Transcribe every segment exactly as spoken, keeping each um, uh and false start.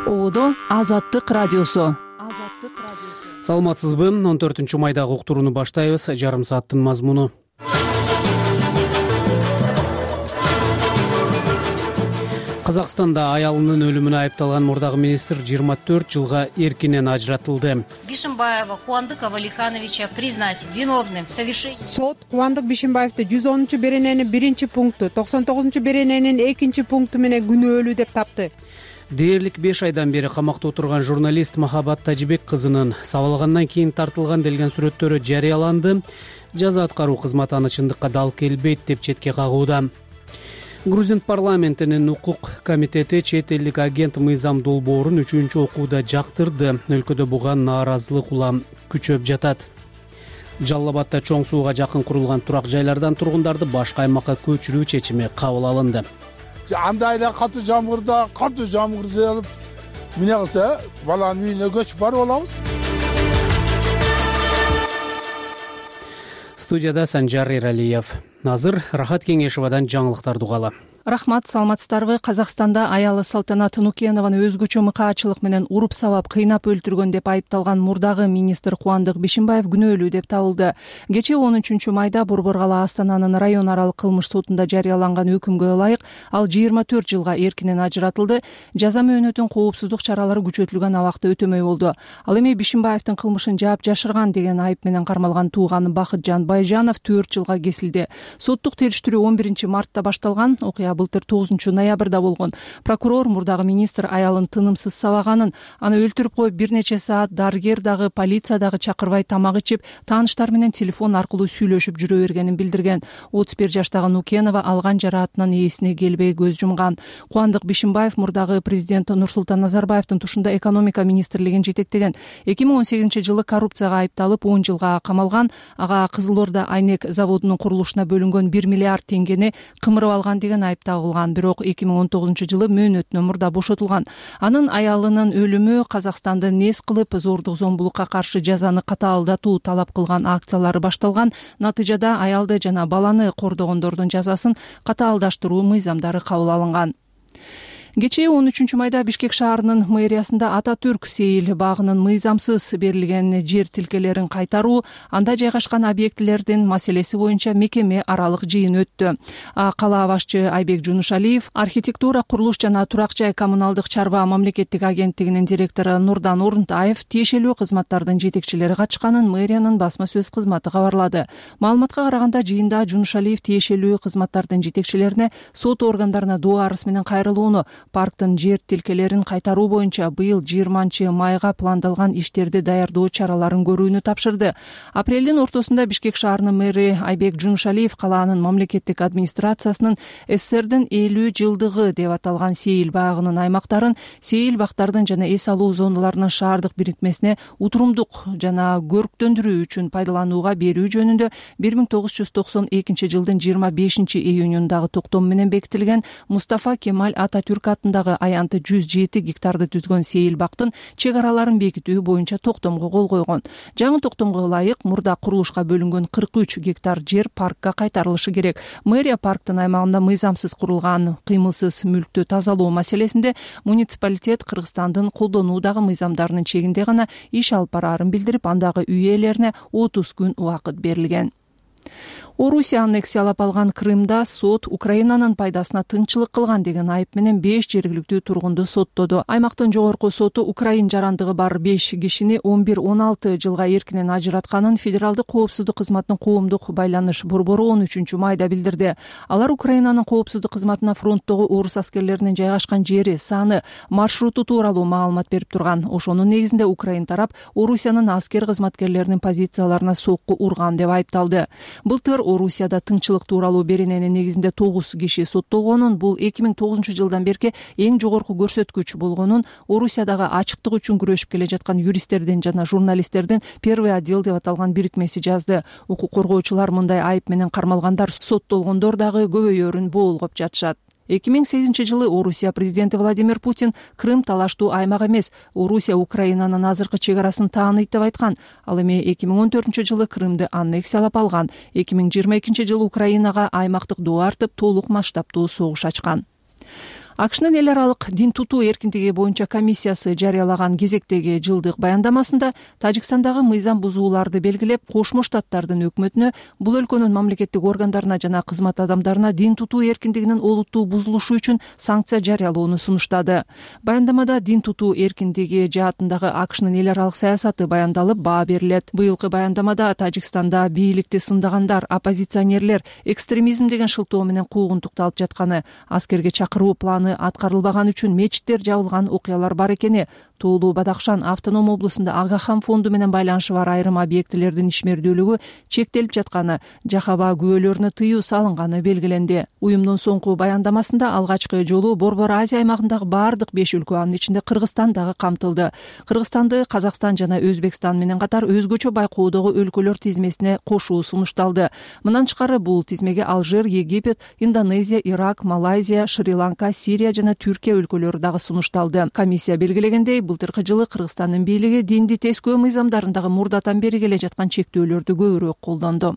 Оодо Азаттык радиосу. Саламатсызбы? он төртүнчү майдагы уктурууну баштайбыз. Жарым сааттын мазмуну. Казакстанда аялынын өлүмүнө айыпталган мурдагы министр жыйырма төрт жылга эркинен ажыратылды. Бишимбаева Кубандыка Валихановича признать виновным в совершении. Сот Кубандык Бишимбаевди жүз онунчу берененин биринчи пункту, токсон тогузунчу берененин экинчи пункту менен күнөөлүү деп тапты. Дээрлик беш айдан бери камакта отурган журналист Махабат Тажибек кызынын сабалгандан кийин тартылган делген сүрөттөрү жарыяланды. Жаза аткаруу кызматы аны чындыкка дал келбейт деп четке кагууда. Грузин парламентинин укук комитети чет элдик агент Мыйзам долбоорун үчүнчү окууда жактырды. Өлкөдө буга нааразылык улам күчөп жатат. Жалал Абадда чоң сууга жакын курулган турак жайлардан тургундарды башка аймакка көчүрүү чечими кабыл алынды. Андай эле катуу жамгырда катуу жамгыр жаап эмне кылса баланын үйүнө көчүп барып алабыз. Студияда Санжар Эралиев. Азыр Рахат Кеңешевадан жаңылыктарды угалы. Рахмат, саламатсыздарбы? Казакстанда аялы Салтанат Нукенованы өзгөчө мыкаачылык менен уруп сабап кыйнап өлтүргөн деп айыпталган мурдагы министр Кубандык Бишимбаев күнөөлүү деп табылды. Кечээ он үчүнчү майда Борбор кала Астананын район аралык кылмыш сотунда жарыяланган өкүмгө ылайык ал жыйырма төрт жылга эркинен ажыратылды. Жаза мөөнөтүн коопсуздук чаралары күчөтүлгөн абакта өтөмөй болду. Ал эми Бишимбаевдин кылмышын жаап жашырган деген айып менен кармалган тууганы Бакытжан Байжанов төрт жылга кесилди. Соттук териштирүү он биринчи мартта башталган. Окуя былтыр тогузунчу ноябрда болгон. Прокурор мурдагы министр аялын тынымсыз сабаганын, аны өлтүрүп коюп бир нече саат дарыгер дагы полиция дагы чакырбай тамак ичип, тааныштар менен телефон аркылуу сүйлөшүп жүрө бергенин билдирген. отуз бир жаштагы Нукенова алган жараатынан ээсине келбей көз жумган. Кубандык Бишимбаев мурдагы президент Нурсултан Назарбаевдин тушунда экономика министрлигин жетектеген. эки миң он сегизинчи жылы коррупцияга айыпталып он жылга камалган. Ага Кызыл Орда Айнек заводунун курулушуна бөлүнгөн бир миллиард теңгени кымырып алган деген айып тагылган. Бирок эки миң он тогузунчу жылы мөөнөтүнөн мурда бошотулган. Анын аялынын өлүмү Казакстанды нес кылып, зордук зомбулукка каршы жазаны катаалдатуу талап кылган акциялары башталган. Натыйжада аялды жана баланы кордогондордун жазасын катаалдаштыруу мыйзамдары кабыл алынган. Кечээ он үчүнчү майда Бишкек шаарынын мэриясында Ататүрк Сейил багынын мыйзамсыз берилген жер тилкелерин кайтаруу, анда жайгашкан объектилердин маселеси боюнча мекеме аралык жыйын өттү. Кала башчы Айбек Жунушалиев, архитектура, курулуш жана турак жай коммуналдык чарба мамлекеттик агенттигинин директору Нурдан Орунтаев тиешелүү кызматтардын жетекчилери катышканын мэриянын басма сөз кызматы кабарлады. Маалыматка караганда жыйында Жунушалиев тиешелүү кызматтардын жетекчилерине сот органдарына доо арыз менен кайрылууну, парктын жер тилкелерин кайтаруу боюнча быйыл жыйырманчы майга пландалган иштерди даярдоо чараларын көрүүнү тапшырды. Апрелдин ортосунда Бишкек шаарынын мэри Айбек Жунушалиев калаанын мамлекеттик администрациясынын СССРдин элүү жылдыгы деп аталган Сейил багынын аймактарын Сейил бактардын жана эс алуу зоналарынын шаардык бирикмесине утурумдук жана көрктөндүрүү үчүн пайдаланууга берүү жөнүндө бир миң тогуз жүз токсон экинчи жылдын жыйырма бешинчи июнундагы токтом менен бекитилген Мустафа Кемаль Ататүрк аттындагы аянты жүз жети гектарды түзгөн Сейил бактын чек араларын бекитүү боюнча токтомго кол койгон. Жаңы токтомго ылайык мурда курулушка бөлүнгөн кырк үч гектар жер паркка кайтарылышы керек. Мэрия парктын аймагында мыйзамсыз курулган кыймылсыз мүлктү тазалоо маселесинде муниципалитет Кыргызстандын колдонуудагы мыйзамдарынын чегинде гана иш алып бараарын билдирип, андагы үй ээлерине отуз күн убакыт берилген. Орусия аннексиялап алган Крымда сот Украинанын пайдасына тынччылык кылган деген айып менен беш жергиликтүү тургунду соттоду. Аймактын жогорку соту Украин жарандыгы бар беш кишини он бир он алты жылга эркинен ажыратканын Федералдык коопсуздук кызматынын коомдук байланыш борбору он үчүнчү майда билдирди. Алар Украинанын коопсуздук кызматына фронттогу орус аскерлеринин жайгашкан жери, саны, маршруту тууралуу маалымат берип турган. Ошонун негизинде Украин тарап Орусиянын аскер кызматкерлеринин позицияларына сокку урган деп айыпталды. Былтыр Орусияда тынччылык тууралуу берененин негизинде тогуз киши соттолгонун, бул эки миң тогузунчу жылдан берки эң жогорку көрсөткүч болгонун Орусиядагы ачыктык үчүн күрөшүп келе жаткан юристтердин жана журналисттердин первый отдел деп аталган бирикмеси жазды. Укук коргоочулар мындай айып менен кармалгандар соттолгондор дагы көбөйөрүн боолгоп жатышат. эки миң сегизинчи жылы Орусия президенти Владимир Путин Крым талаштуу аймак эмес, Орусия Украинанын азыркы чек арасын тааныйт деп айткан. Ал эми эки миң он төртүнчү жылы Крымды аннексиялап алган. эки миң жыйырма экинчи жылы Украинага аймактык доо артып, толук масштабтуу согуш ачкан. акшнын эл аралык дин тутуу эркиндиги боюнча комиссиясы жарыялаган кезектеги жылдык баяндамасында Тажикстандагы мыйзам бузууларды белгилеп, Кошмо Штаттардын өкмөтүнө, бул өлкөнүн мамлекеттик органдарына жана кызмат адамдарына дин тутуу эркиндигинин олуттуу бузулушу үчүн санкция жарыялоону сунуштады. Баяндамада дин тутуу эркиндиги жаатындагы акшнын эл аралык саясаты баяндалып, баа берилет. Быйылкы баяндамада Тажикстанда бийликти сындагандар, оппозиционерлер экстремизм деген шылтоо менен куугунтукталып жатканы, аскерге чакыруу планы аткарылбаган үчүн мечиттер жабылган окуялар бар экени, Тоолуу Бадахшан автоном облусунда Агахан фонду менен байланышы бар айрым объектилердин ишмердүүлүгү чектелип жатканы, жахаба күбөлөрүнө тыюу салынганы белгиленди. Уюмдун соңку баяндамасында алгачкы жолу Борбор Азия аймагындагы бардык беш өлкө, анын ичинде Кыргызстан дагы камтылды. Кыргызстанды Казакстан жана Өзбекстан менен катар өзгөчө байкоодогу өлкөлөр тизмесине кошуу сунушталды. Мындан тышкары бул тизмеге Алжир, Египет, Индонезия, Ирак, Малайзия, Шри-Ланка, Сирия жана Түркия өлкөлөрү дагы сунушталды. Комиссия белгилегендей, былтыркы жылы Кыргызстандын бийлиги динди тескөө мыйзамдарындагы мурдатан бери келе жаткан чектөөлөрдү көбүрөөк колдонду.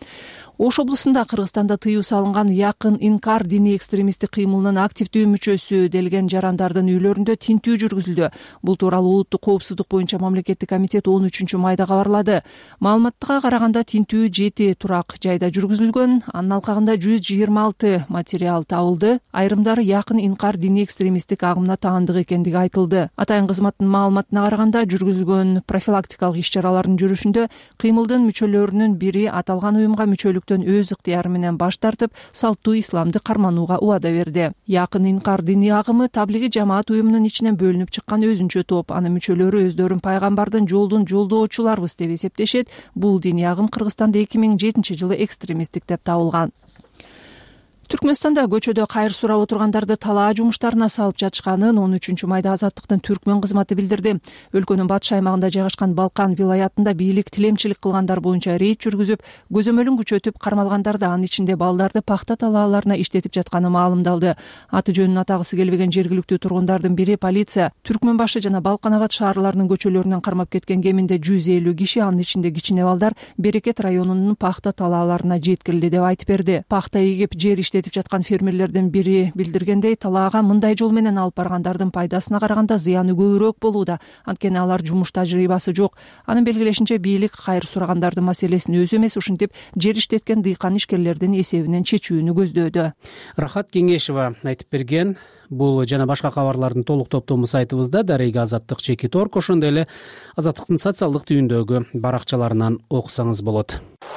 Ош облусунда Кыргызстанда тыюу салынган Якын Инкар диний экстремисттик кыймылынын активдүү мүчөсү делген жарандардын үйлөрүндө тинтүү жүргүзүлдү. Бул тууралуу улуттук коопсуздук боюнча мамлекеттик комитет он үчүнчү майда кабарлады. Маалыматка караганда тинтүү жети турак жайда жүргүзүлгөн, анын алкагында жүз жыйырма алты материал табылды. Айрымдары Якын Инкар диний экстремисттик агымына таандык экендиги айтылды. Атайын кызматтын маалыматына караганда жүргүзүлгөн профилактикалык иш-чаралардын жүрүшүндө кыймылдын мүчөлөрүнүн бири аталган уюмга мүчөлүк өз ыктыяры менен баш тартып, салттуу исламды карманууга убада берди. Якын Инкар диний агымы таблиги жамаат уюмунун ичинен бөлүнүп чыккан өзүнчө топ. Анын мүчөлөрү өздөрүн пайгамбардын жолдун жолдоочуларыбыз деп эсептешет. Бул диний агым Кыргызстанда эки миң жетинчи жылы экстремисттик деп табылган. Түркмөнстанда көчөдө кайыр сурап отургандарды талаа жумуштарына салып жатышканын он үчүнчү майда Азаттыктын түркмөн кызматы билдирди. Өлкөнүн батыш аймагында жайгашкан Балкан вилаятында бийлик тилемчилик кылгандар боюнча рейд жүргүзүп, көзөмөлүн күчөтүп, кармалгандарды, анын ичинде балдарды пахта талааларына иштетип жатканы маалымдалды. Аты жөнүн атагысы келбеген жергиликтүү тургундардын бири полиция Түркмөн башы жана Балкан Абад шаарларынын көчөлөрүнөн кармап кеткен кеминде жүз элүү киши, анын ичинде кичине балдар Берекет районунун пахта талааларына жеткирилди деп айтып берди. Пахта эгип жер иштетип жаткан фермерлердин бири билдиргендей, талаага мындай жол менен алып баргандардын пайдасына караганда зыяны көбүрөөк болууда, анткени алар жумуш тажрыйбасы жок. Анын белгилешинче, бийлик кайыр сурагандардын маселесин өзү эмес, ушинтип жер иштеткен дыйкан ишкерлердин эсебинен чечүүнү көздөдү. Рахат Кеңешева айтып берген. Бул жана башка кабарлардын толук топтому сайтыбызда дареги Азаттык чеки торк, ошондой эле Азаттыктын социалдык түйүндөгү баракчаларынан окусаңыз болот.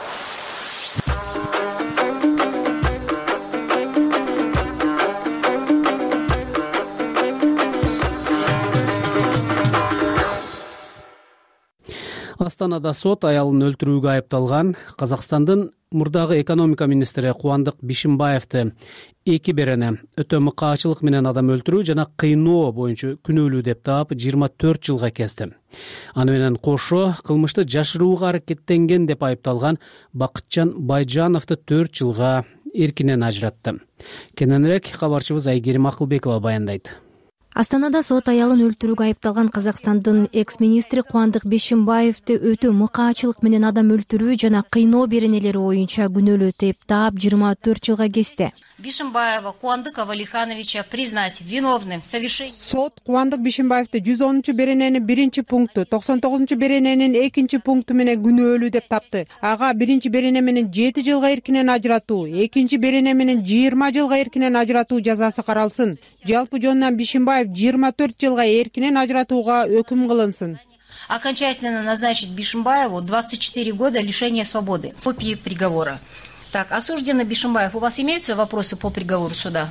Астанада сот аялын өлтүрүүгө айыпталган Казакстандын мурдагы экономика министри Кубандык Бишимбаевди эки берене өтө мыкаачылык менен адам өлтүрүү жана кыйноо боюнча күнөөлүү деп таап жыйырма төрт жылга кести. Аны менен кошо кылмышты жашырууга аракеттенген деп айыпталган Бакытжан Байжановду төрт жылга эркинен ажыратты. Кененирээк кабарчыбыз Айгерим Акылбекова баяндайт. Астанада сот аялын өлтүрүүгө айыпталган Казакстандын экс-министри Кубандык Бишимбаевди өтө мыкаачылык менен адам өлтүрүү жана кыйноо беренелери боюнча күнөөлүү деп таап жыйырма төрт жылга кести. Бишимбаева Кубандыка Валихановича признать виновным в совершении. Сот Кубандык Бишимбаевди жүз онунчу берененин биринчи пункту, токсон тогузунчу берененин экинчи пункту менен күнөөлүү деп тапты. Ага биринчи берене менен жети жылга эркинен ажыратуу, экинчи берене менен жыйырма жылга эркинен ажыратуу жазасы каралсын. Жалпы жонунан Бишимбаев жыйырма төрт жылга эркинен ажыратууга өкүм кылынсын. Окончательно назначить Бишимбаеву двадцать четыре года лишения свободы. Копии приговора. Так, осужденный Бишимбаев, у вас имеются вопросы по приговору суда?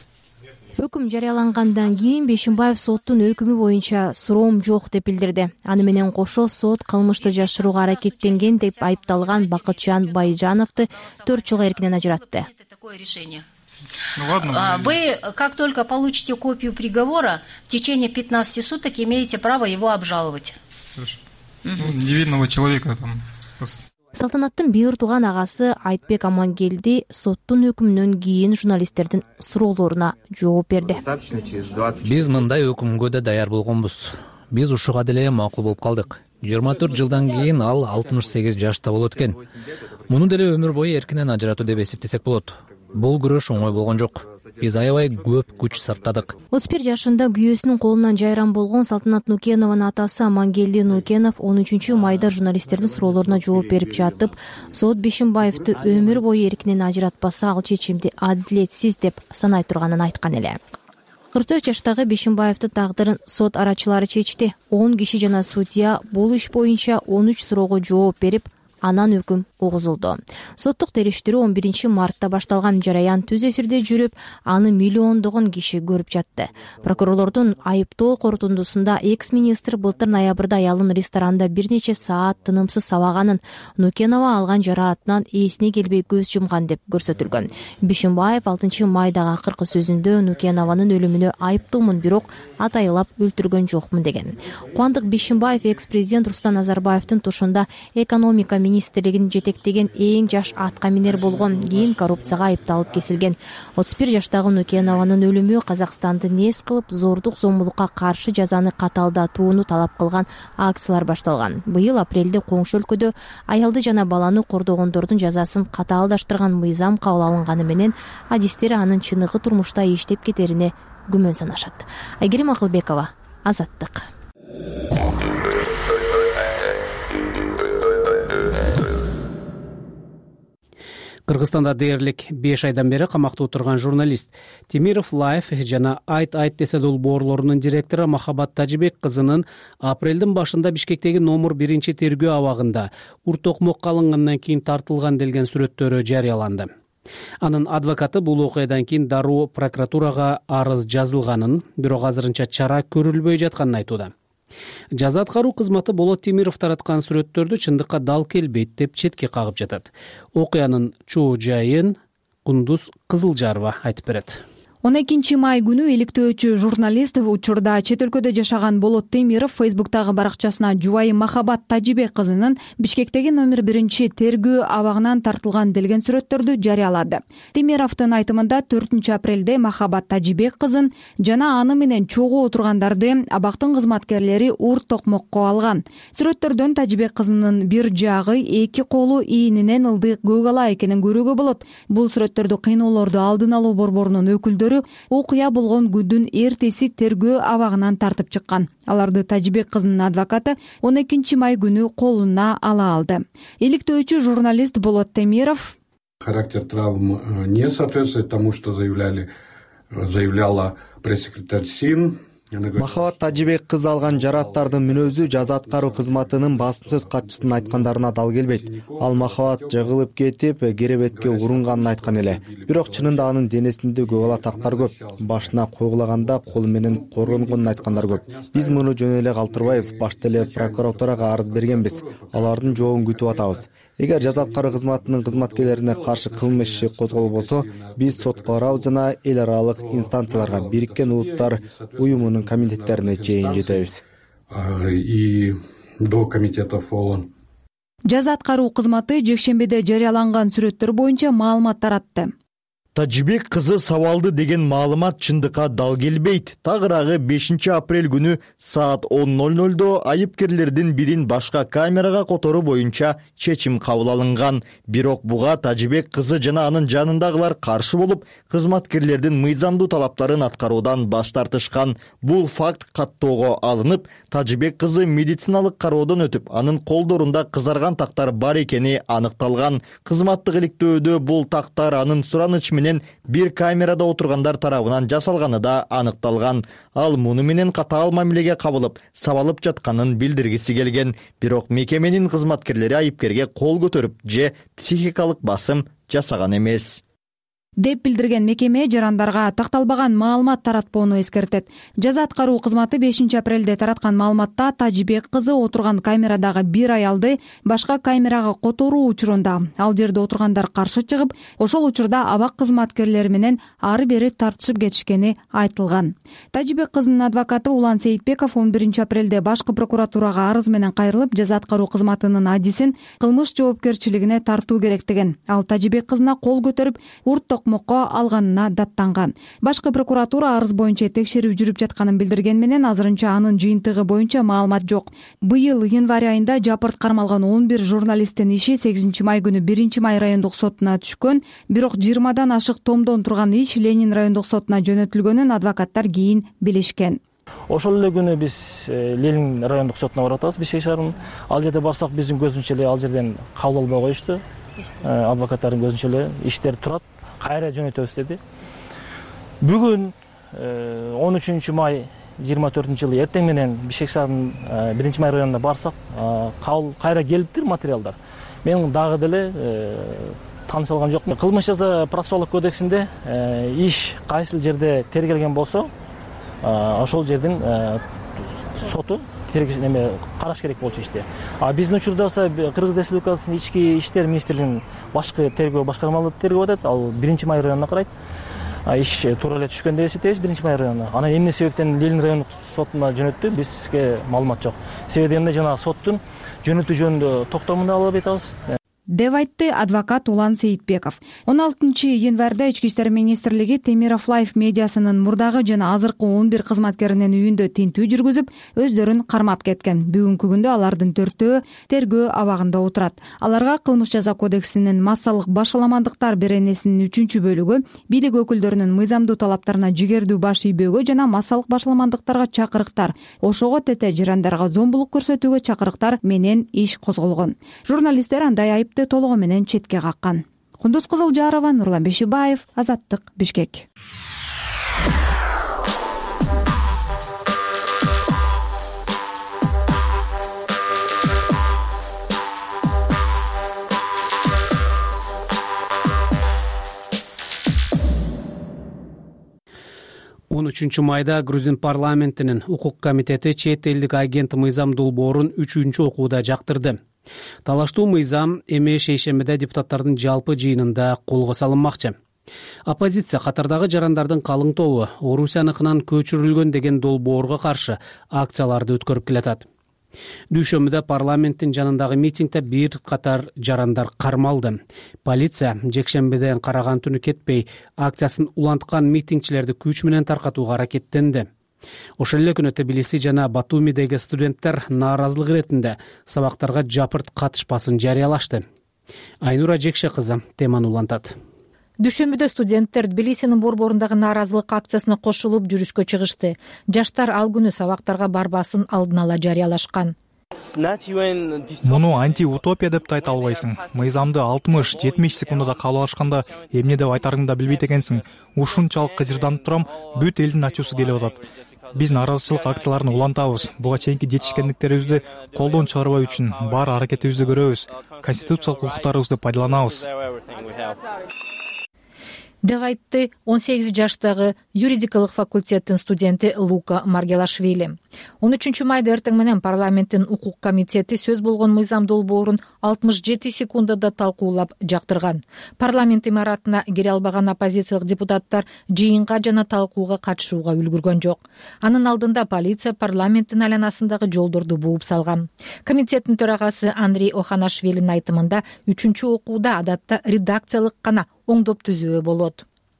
Өкүм жарыялангандан кийин Бишимбаев соттун өкүмү боюнча суроом жок деп билдирди. Аны менен кошо сот кылмышты жашырууга аракеттенген деп айыпталган Бакытжан Байжановду төрт жылга эркинен ажыратты. Такое решение. Ну, ладно. Вы, как только получите копию приговора, в течение пятнадцати суток имеете право его обжаловать. Хорошо. Ну, невинного человека там. Салтанаттын бир тууган агасы Айтбек Амангелди соттун өкүмүнөн кийин журналисттердин суроолоруна жооп берди. Биз мындай өкүмгө да даяр болгонбуз. Биз ушуга деле макул болуп калдык. жыйырма төрт жылдан кийин ал алтымыш сегиз жашта болот экен. Муну деле өмүр бою эркинен ажыратуу деп эсептесек болот. бул күрөш оңой болгон жок. Биз аябай көп күч сарптадык. отуз бир жашында күйөөсүнүн колунан жайран болгон Салтанат Нукенованын атасы Амангелди Нукенов он үчүнчү майда журналисттердин суроолоруна жооп берип жатып, сот Бишимбаевди өмүр бою эркинен ажыратпаса, ал чечимди адилетсиз деп санай турганын айткан эле. кырк төрт жаштагы Бишимбаевдин тагдырын сот арачылары чечти. он киши жана судья бул иш боюнча он үч суроого жооп берип, анан өкүм угузулду. Соттук териштирүү он биринчи мартта башталган жараян түз эфирде жүрүп, аны миллиондогон киши көрүп жатты. Прокурорлордун айыптоо корутундусунда экс-министр былтыр ноябрда аялын ресторанда бир нече саат тынымсыз сабаганын, Нукенова алган жараатынан эсине келбей көз жумган деп көрсөтүлгөн. Бишимбаев алтынчы майдагы акыркы сөзүндө Нукенованын өлүмүнө айыптуумун, бирок атайлап өлтүргөн жокмун деген. Кубандык Бишимбаев экс-президент Нурсултан Назарбаевдин тушунда экономика министрлигин жетектеген эң жаш атка минер болгон, кийин коррупцияга айыпталып кесилген. отуз бир жаштагы Нукенованын өлүмү Казакстанды нес кылып, зордук зомбулукка каршы жазаны катаалдатууну талап кылган акциялар башталган. Быйыл апрелде коңшу өлкөдө аялды жана баланы кордогондордун жазасын катаалдаштырган мыйзам кабыл алынганы менен адистер анын чыныгы турмушта иштеп кетерине күмөн санашат. Айгерим Акылбекова, Азаттык. Кыргызстанда дээрлик беш айдан бери камакта отурган журналист Темиров Лайф жана Айт Айт десе долбоорлорунун директору Махабат Тажибек кызынын апрелдин башында Бишкектеги номер биринчи тергөө абагында ур токмокко алынгандан кийин тартылган делген сүрөттөрү жарыяланды. Анын адвокаты бул окуядан кийин дароо прокуратурага арыз жазылганын, бирок азырынча чара көрүлбөй жатканын айтууда. Жаза аткаруу кызматы Болот Темиров тараткан сүрөттөрдү чындыкка дал келбейт деп четке кагып жатат. Окуянын чоо жайын Кундуз Кызылжарова айтып берет. он экинчи май күнү иликтөөчү журналист учурда чет өлкөдө жашаган Болот Темиров Фейсбуктагы баракчасына жубайы Махабат Тажибек кызынын Бишкектеги номер биринчи тергөө абагынан тартылган делген сүрөттөрдү жарыялады. Темировдун айтымында төртүнчү апрелде Махабат Тажибек кызын жана аны менен чогуу отургандарды абактын кызматкерлери ур токмокко алган. Сүрөттөрдөн Тажибек кызынын бир жагы эки колу ийининен ылдый көк ала экенин көрүүгө болот. Бул сүрөттөрдү кыйноолорду алдын алуу борборунун өкүлдөрү окуя болгон күндүн эртеси тергөө абагынан тартып чыккан. Аларды Тажибек кызынын адвокаты он экинчи май күнү колуна ала алды. Иликтөөчү журналист Болот Темиров: характер травм не соответствует тому, что заявляли, заявляла пресс-секретарь СИН. Махабат Тажибек кызы алган жарааттардын мүнөзү жаза аткаруу кызматынын басым сөз катчысынын айткандарына дал келбейт. Ал Махабат жыгылып кетип, керебетке урунганын айткан эле. Бирок чынында анын денесинде көк ала тактар көп. Башына койгулаганда колу менен коргонгонун айткандар көп. Биз муну жөн эле калтырбайбыз. Башта эле прокуратурага арыз бергенбиз. Алардын жообун күтүп атабыз. Эгер жаза аткаруу кызматынын кызматкерлерине каршы кылмыш иши козголбосо, биз сотко барабыз жана эл аралык инстанцияларга, Бириккен Улуттар уюмунун комитеттерине чейин жетебиз. И до комитетов ООН. Жаза аткаруу кызматы жекшембиде жарыяланган сүрөттөр боюнча маалымат таратты. Тажибек кызы сабалды деген маалымат чындыкка дал келбейт. Тагыраагы бешинчи апрель күнү саат он ноль нольдо айыпкерлердин бирин башка камерага которуу боюнча чечим кабыл алынган. Бирок буга Тажибек кызы жана анын жанындагылар каршы болуп, кызматкерлердин мыйзамдуу талаптарын аткаруудан баш тартышкан. Бул факт каттоого алынып, Тажибек кызы медициналык кароодон өтүп, анын колдорунда кызарган тактар бар экени аныкталган. Кызматтык иликтөөдө бул тактар анын сураныч менен бир камерада отургандар тарабынан жасалганы да аныкталган. Ал муну менен катаал мамилеге кабылып, сабалып жатканын билдиргиси келген. Бирок мекеменин кызматкерлери айыпкерге кол көтөрүп же психикалык басым жасаган эмес деп билдирген мекеме жарандарга такталбаган маалымат таратпоону эскертет. Жаза аткаруу кызматы бешинчи апрелде тараткан маалыматта Тажибек кызы отурган камерадагы бир аялды башка камерага которуу учурунда ал жерде отургандар каршы чыгып, ошол учурда абак кызматкерлери менен ары бери тартышып кетишкени айтылган. Тажибек кызынын адвокаты Улан Сейитбеков он биринчи апрелде башкы прокуратурага арыз менен кайрылып, жаза аткаруу кызматынын адисин кылмыш жоопкерчилигине тартуу керек деген. Ал Тажибек кызына кол көтөрүп, урт токмокко алганына даттанган. Башкы прокуратура арыз боюнча текшерүү жүрүп жатканын билдирген менен азырынча анын жыйынтыгы боюнча маалымат жок. Быйыл январь айында жапырт кармалган он бир журналисттин иши сегизинчи май күнү биринчи май райондук сотуна түшкөн, бирок жыйырмадан ашык томдон турган иш Ленин райондук сотуна жөнөтүлгөнүн адвокаттар кийин билишкен. Ошол эле күнү биз Ленин райондук сотуна барып атабыз, Бишкек шаарынын. Ал жерде барсак биздин көзүнчө эле ал жерден кабыл албай коюшту. Адвокаттардын көзүнчө эле иштер турат, кайра жөнөтөбүз деди. Бүгүн он үчүнчү май жыйырма төртүнчү жылы эртең менен Бишкек шаарынын биринчи май районуна барсак, кабыл кайра келиптир материалдар. Мен дагы деле тааныша алган жокмун. Кылмыш жаза процессуалдык кодексинде иш кайсыл жерде тергелген болсо, ошол жердин соту неме караш керек болчу иште. А биздин учурда болсо Кыргыз Республикасынын ички иштер министрлигинин башкы тергөө башкармалары тергөө атат. Ал биринчи май районуна карайт. Иш туура эле түшкөн деп эсептейбиз биринчи май районуна. Анан эмне себептен Ленин райондук сотуна жөнөттү, бизге маалымат жок. Себеби эмне жанагы соттун жөнөтүү жөнүндө токтомун ала албай атабыз деп айтты адвокат Улан Сейитбеков. он алтынчы январда Ички иштер министрлиги Темиров Лайф медиасынын мурдагы жана азыркы он бир кызматкеринин үйүндө тинтүү жүргүзүп, өздөрүн кармап кеткен. Бүгүнкү күндө алардын төртөө тергөө абагында отурат. Аларга кылмыш жаза кодексинин массалык башаламандыктар беренесинин үчүнчү бөлүгү бийлик өкүлдөрүнүн мыйзамдуу талаптарына жигердүү баш ийбөөгө жана массалык башаламандыктарга чакырыктар, ошого тете жарандарга зомбулук көрсөтүүгө чакырыктар менен иш козголгон. Журналисттер андай айып толугу менен четке каккан. Кундуз Кызылжарова, Нурлан Бешибаев, Азаттык, Бишкек. он үчүнчү майда Грузин парламентинин укук комитети чет элдик агент мыйзам долбоорун үчүнчү окууда жактырды. Талаштуу мыйзам эми шейшембиде депутаттардын жалпы жыйынында колго салынмакчы. Оппозиция катардагы жарандардын калың тобу Орусияныкынан көчүрүлгөн деген долбоорго каршы акцияларды өткөрүп келатат. Дүйшөмбүдө парламенттин жанындагы митингде бир катар жарандар кармалды. Полиция жекшембиден караган түнү кетпей акциясын уланткан митингчилерди күч менен таркатууга аракеттенди. Ошол эле күнү Тбилиси жана Батумидеги студенттер нааразылык иретинде сабактарга жапырт катышпасын жарыялашты. Айнура Жекше кызы теманы улантат. Дүйшөмбүдө студенттер Тбилисинин борборундагы нааразылык акциясына кошулуп жүрүшкө чыгышты. Жаштар ал күнү сабактарга барбасын алдын ала жарыялашкан. Муну анти-утопия деп айта албайсың. Мыйзамды алтымыш жетимиш секундада кабыл алышканда эмне деп айтарыңды да билбейт экенсиң. Ушунчалык кыжырданып турам, бүт элдин ачуусу келип атат. Биз нааразычылык акцияларын улантабыз. Буга чейинки жетишкендиктерибизди колдон чыгарбай үчүн бар аракетибизди көрөбүз. Конституциялык укуктарыбызды пайдаланабыз деп айтты он сегиз жаштагы юридикалык факультеттин студенти Лука Маргелашвили. он үчүнчү майда эртең менен парламенттин укук комитети сөз болгон мыйзам долбоорун алтымыш жети секундада талкуулап жактырган. Парламент имаратына кире албаган оппозициялык депутаттар жыйынга жана талкууга катышууга үлгүргөн жок. Анын алдында полиция парламенттин айланасындагы жолдорду бууп салган. Комитеттин төрагасы Андрей Оханашвилинин айтымында үчүнчү окууда адатта редакциялык гана оңдоп түзөө болот.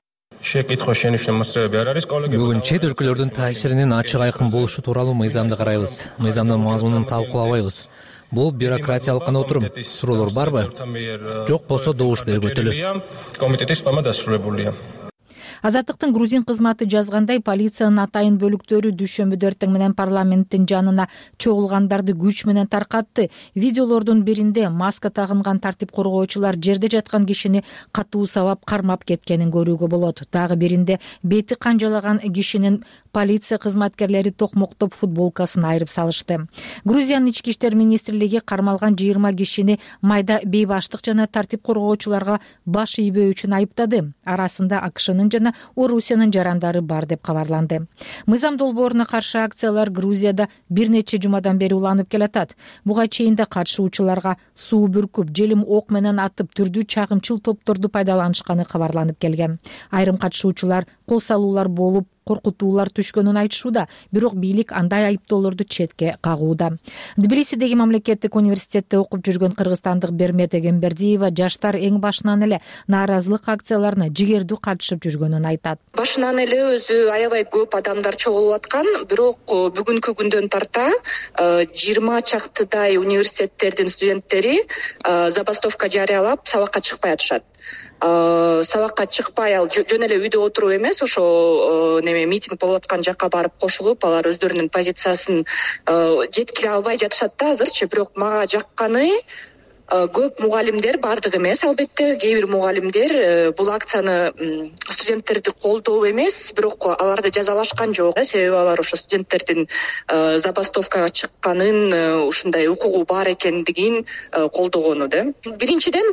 Бүгүн чет өлкөлөрдүн таасиринин ачык айкын болушу тууралуу мыйзамды карайбыз. Мыйзамдын мазмунун талкуулабайбыз. Бул бюрократиялык гана отурум. Суроолор барбы? Жок болсо добуш бергөтөлү. Азаттыктын грузин кызматы жазгандай, полициянын атайын бөлүктөрү дүйшөмбүдө эртең менен парламенттин жанына чогулгандарды күч менен таркатты. Видеолордун биринде маска тагынган тартип коргоочулар жерде жаткан кишини катуу сабап кармап кеткенин көрүүгө болот. Дагы биринде бети канжалаган кишинин полиция кызматкерлери токмоктоп футболкасын айырып салышты. Грузиянын ички иштер министрлиги кармалган жыйырма кишини майда бейбаштык жана тартип коргоочуларга баш ийбөө үчүн айыптады. Арасында АКШнын жана Орусиянын жарандары бар деп кабарланды. Мыйзам долбооруна каршы акциялар Грузияда бир нече жумадан бери уланып келатат. Буга чейин да катышуучуларга суу бүркүп, желим ок менен атып, түрдүү чагымчыл топторду пайдаланышканы кабарланып келген. Айрым катышуучулар кол салуулар болуп коркутуулар түшкөнүн айтышууда, бирок бийлик андай айыптоолорду четке кагууда. Тбилисидеги мамлекеттик университетте окуп жүргөн кыргызстандык Бермет Эгембердиева жаштар эң башынан эле нааразылык акцияларына жигердүү катышып жүргөнүн айтат. Башынан эле өзү аябай көп адамдар чогулуп аткан, бирок бүгүнкү күндөн тарта жыйырма чактыдай университеттердин студенттери забастовка жарыялап сабакка чыкпай атышат. Сабакка чыкпай, ал жөн эле үйдө отуруп эмес, ошо неме митинг болуп аткан жакка барып кошулуп, алар өздөрүнүн позициясын жеткире албай жатышат да азырчы. Бирок мага жакканы көп мугалимдер, бардыгы эмес албетте, кээ бир мугалимдер бул акцияны студенттерди колдоо эмес, бирок аларды жазалашкан жок. Себеби алар ошо студенттердин забастовкага чыкканын, ушундай укугу бар экендигин колдогону да. Биринчиден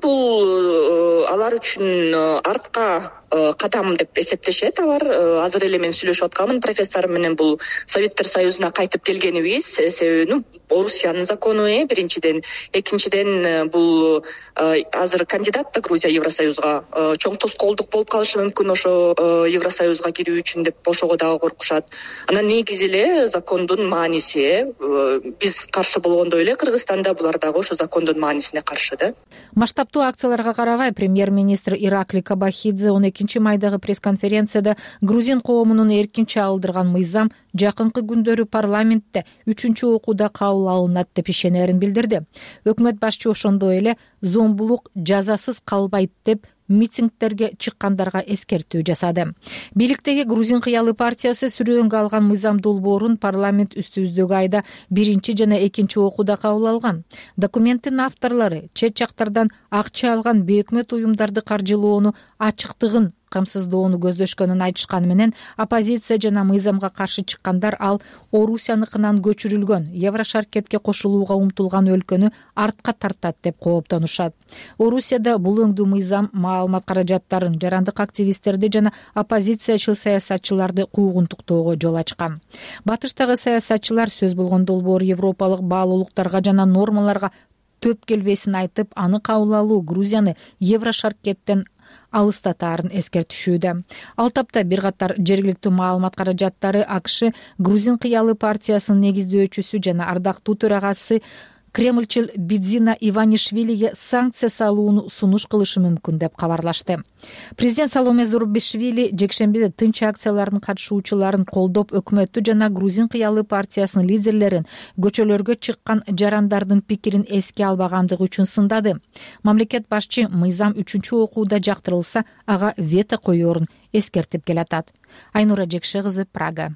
бул алар үчүн артка кадам деп эсептешет. Алар азыр эле мен сүйлөшүп атканмын профессорум менен, бул Советтер Союзуна кайтып келгенибиз. Себеби Орусиянын закону э биринчиден, экинчиден бул азыр кандидат да Грузия Евросоюзга, чоң тоскоолдук болуп калышы мүмкүн ошо Евросоюзга кирүү үчүн деп ошого дагы коркушат. Анан негизи эле закондун мааниси, биз каршы болгондой эле Кыргызстанда булар дагы ошо закондун маанисине каршы да. Масштабтуу акцияларга карабай, премьер-министр Иракли Кабахидзе он экинчи майдагы пресс-конференцияда грузин коомунун эркин чагылдырган мыйзам жакынкы күндөрү парламентте үчүнчү окууда кабыл алынат деп ишенерин билдирди. Өкмөт башчы ошондой эле зомбулук жазасыз калбайт деп митингтерге чыккандарга эскертүү жасады. Бийликтеги Грузин кыялы партиясы сүрөөнгө алган мыйзам долбоорун парламент үстүбүздөгү айда биринчи жана экинчи окууда кабыл алган. Документтин авторлору чет жактардан акча алган бейөкмөт уюмдарды каржылоону ачыктыгын камсыздоону көздөшкөнүн айтышканы менен, оппозиция жана мыйзамга каршы чыккандар ал Орусияныкынан көчүрүлгөн Еврошаркетке кошулууга умтулган өлкөнү артка тартат деп кооптонушат. Орусияда бул өңдүү мыйзам маалымат каражаттарын, жарандык активисттерди жана оппозициячыл саясатчыларды куугунтуктоого жол ачкан. Батыштагы саясатчылар сөз болгон долбоор европалык баалуулуктарга жана нормаларга төп келбесин айтып, аны кабыл алуу Грузияны Еврошаркеттен алыстатаарын эскертишүүдө. Ал тапта бир катар жергиликтүү маалымат каражаттары АКШ Грузин кыялы партиясынын негиздөөчүсү жана ардактуу төрагасы Кремльчил Бидзина Иванишвилиге санкция салууну сунуш кылышы мүмкүн деп кабарлашты. Президент Саломе Зурабишвили жекшембиде тынч акциялардын катышуучуларын колдоп, өкмөттү жана Грузин кыялы партиясынын лидерлерин көчөлөргө чыккан жарандардын пикирин эске албагандыгы үчүн сындады. Мамлекет башчы мыйзам үчүнчү окууда жактырылса, ага вето коёрун эскертип келатат. Айнура Жекше кызы, Прага.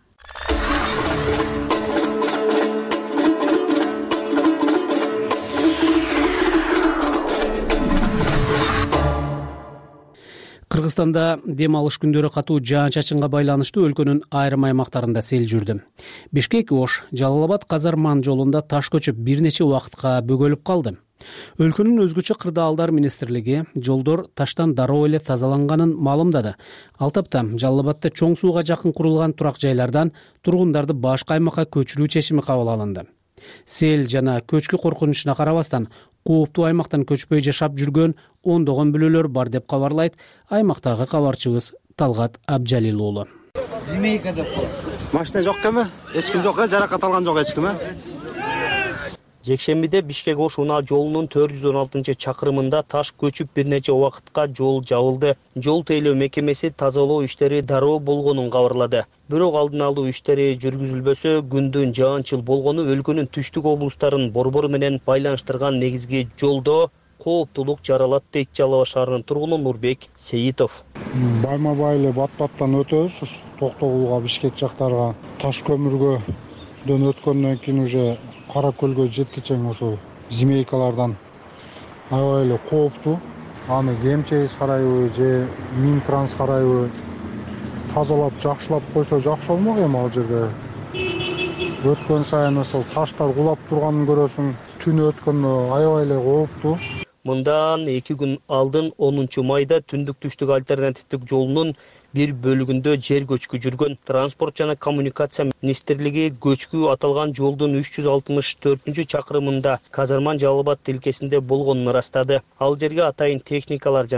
Кыргызстанда дем алыш күндөрү катуу жаан-чачынга байланыштуу өлкөнүн айрым аймактарында сел жүрдү. Бишкек Ош, Жалал-Абад Казарман жолунда таш көчүп бир нече убакытка бөгөлүп калды. Өлкөнүн өзгөчө кырдаалдар министрлиги жолдор таштан дароо эле тазаланганын маалымдады. Ал тапта Жалал-Абадда чоң сууга жакын курулган турак жайлардан тургундарды башка аймакка көчүрүү чечими кабыл алынды. Сел жана көчкү коркунучуна карабастан кооптуу аймактан көчпөй жашап жүргөн ондогон бүлөлөр бар деп кабарлайт аймактагы кабарчыбыз Талгат Абжалил уулу. Зимейка деп коет. Машина жок экенби? Эч ким жок, жаракат алган жок эч ким. Жекшембиде Бишкек Ош унаа жолунун төрт жүз он алтынчы чакырымында таш көчүп бир нече убакытка жол жабылды. Жол тейлөө мекемеси тазалоо иштери дароо болгонун кабарлады. Бирок алдын алуу иштери жүргүзүлбөсө, күндүн жаанчыл болгону өлкөнүн түштүк облустарын Борбор менен байланыштырган негизги жолдо кооптулук жаралат дейт Жалал Абад шаарынын тургуну Нурбек Сейитов. Байма-бай эле бат-баттан өтөбүз, Токтогулга, Бишкек жактарга, Таш көмүргө дөн өткөндөн кийин уже Кара көлгө жеткичең ошо зимейкалардан аябай эле кооптуу. Аны кемчегиз карайбы же Минтранс карайбы тазалап, жакшылап койсо жакшы болмок эми ал жерде. Өткөн сайын ошол таштар кулап турганын көрөсүң, түн өткөндө аябай эле кооптуу. Мындан эки күн алдын онунчу майда түндүк-түштүк альтернативдик жолунун бир бөлүгүндө жер көчкү жүргөн. Транспорт жана коммуникация министрлиги көчкү аталган жолдун үч жүз алтымыш төртүнчү чакырымында Казарман Жалал-Абад тилкесинде болгонун ырастады. Ал жерге атайын техникалар жана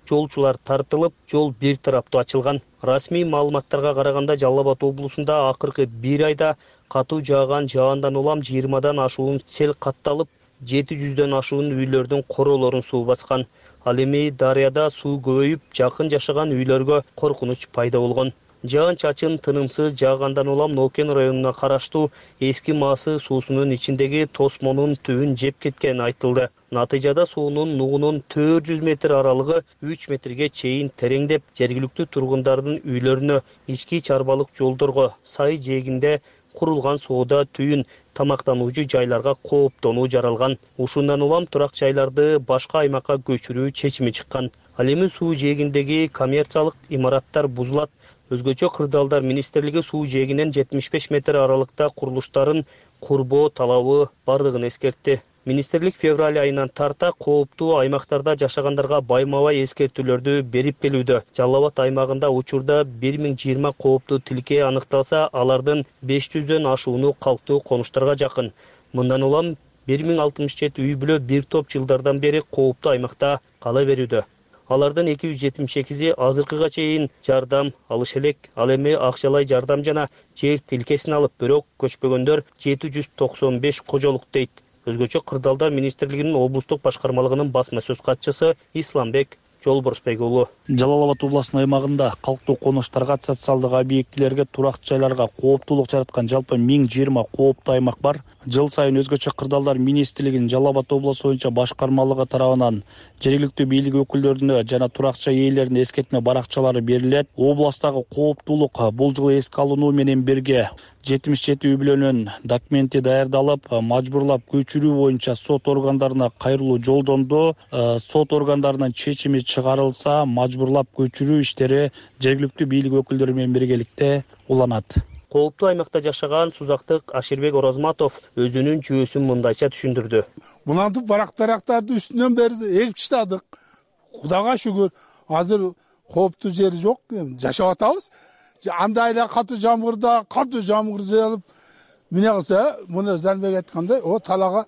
жолчулар тартылып, жол бир тараптуу ачылган. Расмий маалыматтарга караганда Жалал Абад облусунда акыркы бир айда катуу жааган жаандан улам жыйырмадан ашуун сел катталып, жети жүздөн ашуун үйлөрдүн короолорун суу баскан. Ал эми дарыяда суу көбөйүп, жакын жашаган үйлөргө коркунуч пайда болгон. Жаан-чачын тынымсыз жаагандан улам Нокен районуна караштуу эски маасы суусунун ичиндеги тосмонун түбүн жеп кеткени айтылды. Натыйжада суунун нугунун төрт жүз метр аралыгы үч метрге чейин тереңдеп, жергиликтүү тургундардын үйлөрүнө, ички чарбалык жолдорго, сай жээгинде курулган соода түйүн, тамактануучу жайларга кооптонуу жаралган. Ушундан улам турак жайларды башка аймакка көчүрүү чечими чыккан. Ал эми суу жээгиндеги коммерциялык имараттар бузулат. Өзгөчө Кырдаалдар министрлиги суу жээгинен жетимиш беш метр аралыкта курулуштарын курбоо талабы бардыгын эскертти. Министрлик февраль айынан тарта кооптуу аймактарда жашагандарга байма-бай эскертүүлөрдү берип келүүдө. Жалал Абад аймагында учурда бир миң жыйырма кооптуу тилке аныкталса, алардын беш жүздөн ашууну калктуу конуштарга жакын. Мындан улам бир миң алтымыш жети үй бүлө бир топ жылдардан бери кооптуу аймакта кала берүүдө. Алардын эки жүз жетимиш экиси азыркыга чейин жардам алыш элек. Ал эми акчалай жардам жана жер тилкесин алып, бирок көчпөгөндөр жети жүз токсон беш кожолук дейт. Өзгөчө Кырдаалдар министрлигинин облустук башкармалыгынын басма сөз катчысы Исламбек Жолборсбек уулу. Жалал Абад облусунун аймагында калктуу конуштарга, социалдык объектилерге, турак жайларга кооптуулук жараткан жалпы миң жыйырма кооптуу аймак бар. Жыл сайын өзгөчө Кырдаалдар министрлигинин Жалал Абад облусу боюнча башкармалыгы тарабынан жергиликтүү бийлик өкүлдөрүнө жана турак жай ээлерине эскертме баракчалары берилет. Облустагы кооптуулук бул жылы эске алынуу менен бирге жетимиш жети үй бүлөнүн документи даярдалып, мажбурлап көчүрүү боюнча сот органдарына кайрылуу жолдонду. Сот органдарынын чечими чыгарылса, мажбурлап көчүрүү иштери жергиликтүү бийлик өкүлдөрү менен биргеликте уланат. Кооптуу аймакта жашаган Сузактык Аширбек Орозматов өзүнүн жүйөсүн мындайча түшүндүрдү. Мынантип барак-тарактарды үстүнөн бери эгип таштадык. Кудайга шүгүр, азыр кооптуу жери жок, жашап атабыз. Андай эле катуу жамгырда, катуу жамгыр жаалып, эмне кылса, муну Занбек айткандай, о талага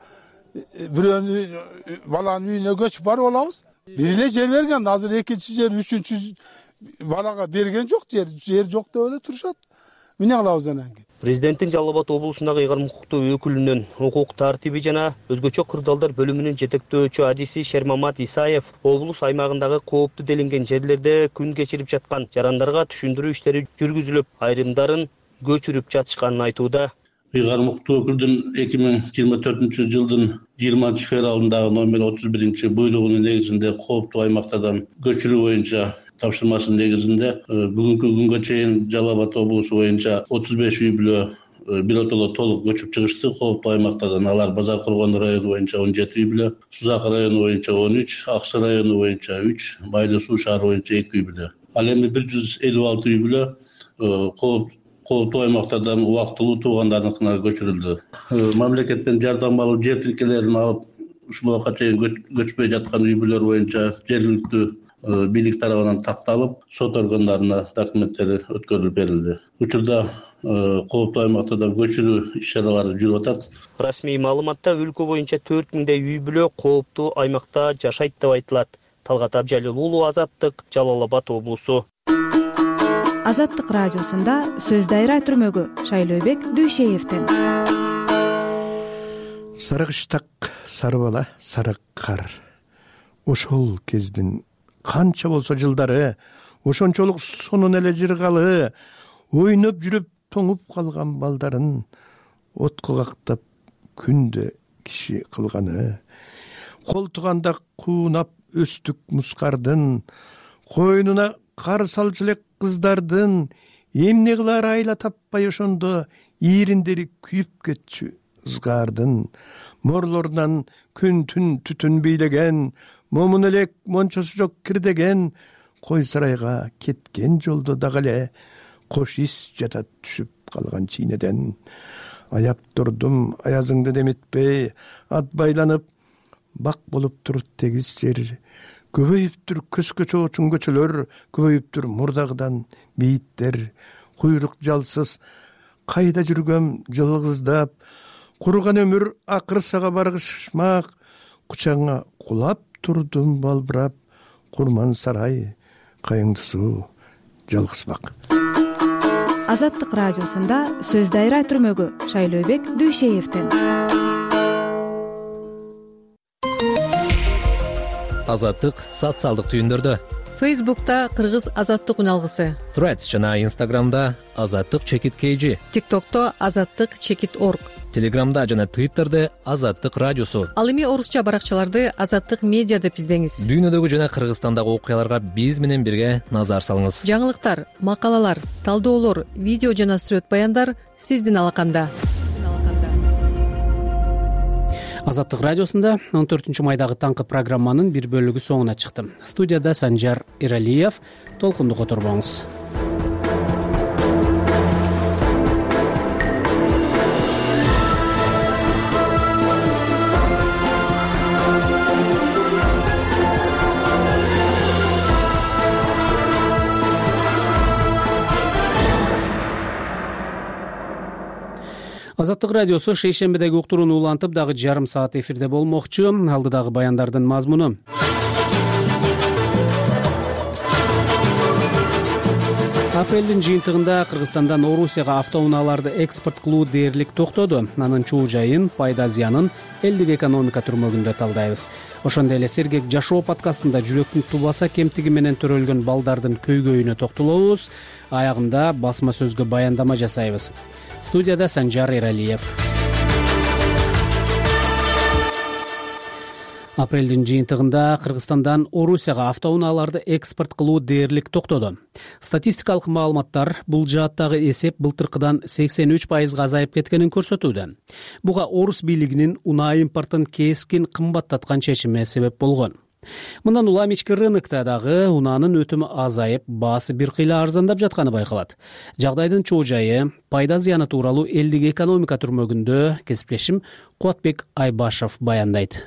бирөөнүн баланын үйүнө көчүп барып алабыз. Бир эле жер берген, азыр экинчи жер, үчүнчү балага берген жок, жер, жер жок деп эле турушат. Эмне кылабыз анан кийин? Президенттин Жалал Абад облусундагы ыйгарым укуктуу өкүлүнүн укук тартиби жана өзгөчө Кырдаалдар бөлүмүнүн жетектөөчү адиси Шермамат Исаев облус аймагындагы кооптуу делинген жерлерде күн кечирип жаткан жарандарга түшүндүрүү иштери жүргүзүлүп, айрымдарын көчүрүп жатышканын айтууда. Ыйгарым укуктуу өкүлдүн эки миң жыйырма төртүнчү жылдын жыйырманчы февралындагы номер отуз биринчи буйругунун негизинде кооптуу аймактардан көчүрүү боюнча тапшырмасынын негизинде бүгүнкү күнгө чейин Жалал Абад облусу боюнча отуз беш үй бүлө биротоло толук көчүп чыгышты. Кооптуу аймактардан алар Базар Кургон району боюнча он жети үй бүлө, Сузак району боюнча он үч, Аксы району боюнча үч, Байлы Суу шаары боюнча эки үй бүлө. Ал эми бир жүз элүү алты үй бүлө кооптуу аймактардан убактылуу туугандарыныкына көчүрүлдү. Мамлекеттен жардам алып, жер тилкелерин алып, ушул убакка чейин көчпөй жаткан үй бүлөлөр боюнча жергиликтүү бийлик тарабынан такталып, сот органдарына документтери өткөрүлүп берилди. Учурда кооптуу аймактардан көчүрүү иш-чаралары жүрүп атат. Расмий маалыматта өлкө боюнча төрт миңдей үй бүлө кооптуу аймакта жашайт деп айтылат. Талгат Абжалил уулу, Азаттык, Жалал Абад облусу. Азаттык радиосунда сөз дайра түрмөгү Шайлообек Дүйшеевден. Сарык ыштак, сары бала, сарык кар. Ошол кездин канча болсо жылдары, ошончолук сонун эле жыргалы, ойноп жүрүп тоңуп калган балдарын отко кактап күндө киши кылганы. Колтуганда куунап өстүк мускардын, койнуна кар салчу элек кыздардын, эмне кылар айла таппай ошондо ийриндери күйүп кетчү ызгардын. Морлорунан күн түн түтүн бийлеген, момун элек мончосу жок кирдеген, кой сарайга кеткен жолдо дагы эле кош ис жатат түшүп калган чийнеден. Аяп турдум аязыңды деметпей, ат байланып, бак болуп тур тегиз жер. Көбөйүптүр көскө чоочун көчөлөр, көбөйүптүр мурдагыдан бейиттер. Куйрук жалсыз кайда жүргөм жылгыздап, курган өмүр акыр сага баргышмак, кучаңа кулап турдум балбырап, курман сарай, кайыңды суу жалгызбак. Азаттык радиосунда сөз дайра түрмөгү Шайлообек Дүйшеевден. Азаттык социалдык түйүндөрдө. Фейсбукта Кыргыз азаттык үналгысы, Threads жана Инстаграмда азаттык чекит kg, ТикТокто азаттык чекит орг, Телеграмда жана Твиттерде азаттык радиосу. Ал эми орусча баракчаларды азаттык медиа деп издеңиз. Дүйнөдөгү жана Кыргызстандагы окуяларга биз менен бирге назар салыңыз. Жаңылыктар, макалалар, талдоолор, видео жана сүрөт баяндар сиздин алаканда. Азаттык радиосунда он төртүнчү майдагы таңкы программанын бир бөлүгү соңуна чыкты. Студияда Санжар Иралиев. Толкунду которбоңуз. Азаттык радиосу шейшембидеги уктурууну улантып дагы жарым саат эфирде болмокчу. Алдыдагы баяндардын мазмуну. Апрелдин жыйынтыгында Кыргызстандан Орусияга автоунааларды экспорт кылуу дээрлик токтоду. Анын чуу жайын, пайда зыянын элдик экономика түрмөгүндө талдайбыз. Ошондой эле Сергек жашоо подкастында жүрөктүн тубаса кемтиги менен төрөлгөн балдардын көйгөйүнө токтолобуз. Аягында басма сөзгө баяндама жасайбыз. Студияда Санжар Иралиев. Апрелдин жыйынтыгында Кыргызстандан Орусияга автоунааларды экспорт кылуу дээрлик токтоду. Статистикалык маалыматтар бул жааттагы эсеп былтыркыдан сексен үч пайызга азайып кеткенин көрсөтүүдө. Буга орус бийлигинин унаа импортун кескин кымбаттаткан чечими себеп болгон. Мындан улам ички рынокто дагы унаанын өтүмү азайып, баасы бир кыйла арзандап жатканы байкалат. Жагдайдын чоо жайы, пайда зыяны тууралуу элдик экономика түрмөгүндө кесиптешим Кубатбек Айбашев баяндайт.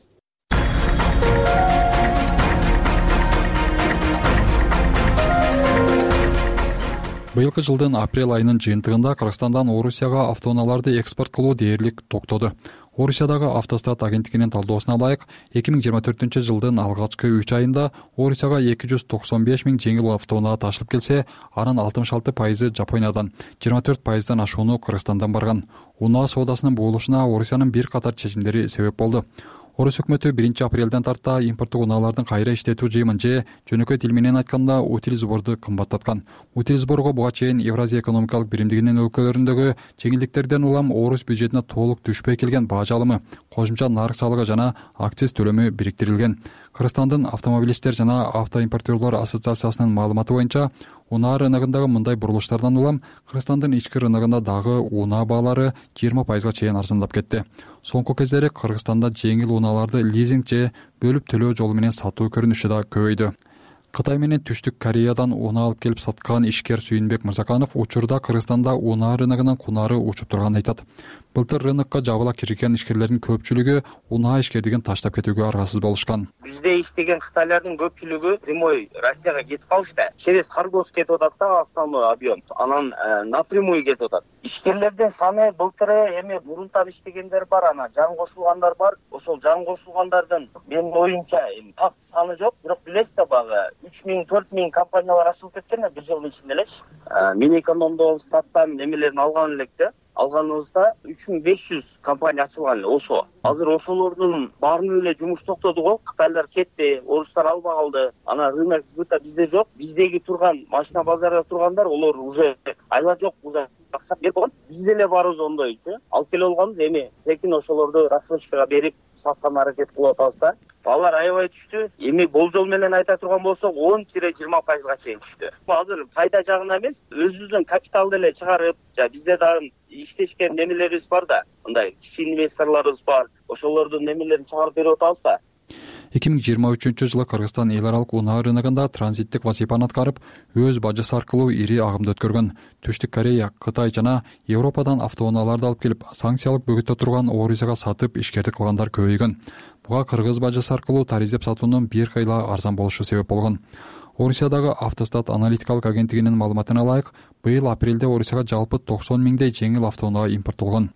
Быйылкы жылдын апрель айынын жыйынтыгында Кыргызстандан Орусияга автоунааларды экспорт кылуу дээрлик токтоду. Орусиядагы Автостат агенттигинин талдоосуна ылайык, эки миң жыйырма төртүнчү жылдын алгачкы үч айында Орусияга эки жүз токсон беш миң жеңил автоунаа ташылып келсе, анын алтымыш алты пайызы Жапониядан, жыйырма төрт пайыздан ашууну Кыргызстандан барган. Унаа соодасынын буулушуна Орусиянын бир катар чечимдери себеп болду. Орус өкмөтү биринчи апрелден тарта импорттук унаалардын кайра иштетүү жыйымын же жөнөкөй тил менен айтканда утил сборду кымбаттаткан. Утил сборго буга чейин Евразия экономикалык биримдигинин өлкөлөрүндөгү жеңилдиктерден улам орус бюджетине толук түшпөй келген баа жалымы, кошумча нарык салыгы жана акциз төлөмү бириктирилген. Кыргызстандын автомобилисттер жана автоимпортерлор ассоциациясынын маалыматы боюнча, унаа рыногундагы мындай бурулуштардан улам Кыргызстандын ички рыногунда дагы унаа баалары жыйырма пайызга чейин арзандап кетти. Соңку кездери Кыргызстанда жеңил унааларды лизинг же бөлүп төлөө жолу менен сатуу көрүнүшү да көбөйдү. Кытай менен Түштүк Кореядан унаа алып келип саткан ишкер Сүйүнбек Мырзаканов учурда Кыргызстанда унаа рыногунун кунары учуп турганын айтат. Былтыр рынокко жабыла кирген ишкерлердин көпчүлүгү унаа ишкерлигин таштап кетүүгө аргасыз болушкан. Бизде иштеген кытайлардын көпчүлүгү зимой Россияга кетип калышты. Через Харгос кетип атат да основной объем. Анан напрямую кетип атат. Ишкерлердин саны былтыры эми мурунтан иштегендер бар, анан жан кошулгандар бар. Ошол жан кошулгандардын менин оюмча так саны жок, бирок билесиз да багы үч миң төрт миң компаниялар ачылып кеткен бир жылдын ичинде элечи. Минэкономдон статтан немелерин алган электе. Алганыбызда үч миң беш жүз компания ачылган эле ошо. Азыр ошолордун баарынын эле жумуш токтоду го. Кытайлар кетти, орустар албай калды. Анан рынок сбыта бизде жок. Биздеги турган машина базарда тургандар, олар уже айла жок, уже акчасы берип койгон. Биз деле барыбыз ондойчу. Алып келе алганбыз, эми секин ошолорду рассрочкага берип саткан аракет кылып атабыз да. Балар аябай түштү. Эми болжол менен айта турган болсок он жыйырма пайызга чейин түштү. Азыр пайда жагына эмес, өзүбүздүн капиталды эле чыгарып, жа бизде дагы иштешкен немелерибиз бар да, мындай кичи инвесторлорубуз бар. Ошолордун немелерин чыгарып берип атабыз да. эки миң жыйырма үчүнчү жылы Кыргызстан эл аралык унаа рыногунда транзиттик вазифаны аткарып, өз бажысы аркылуу ири агымды өткөргөн. Түштүк Корея, Кытай жана Европадан автоунааларды алып келип, санкциялык бөгөттө турган Орусияга сатып ишкердик кылгандар көбөйгөн. Буга кыргыз бажысы аркылуу таризеп сатуунун бир кыйла арзан болушу себеп болгон. Орусиядагы Автостат аналитикалык агенттигинин маалыматына ылайык, быйыл апрелде Орусияга жалпы токсон миңдей жеңил автоунаа импорттолгон.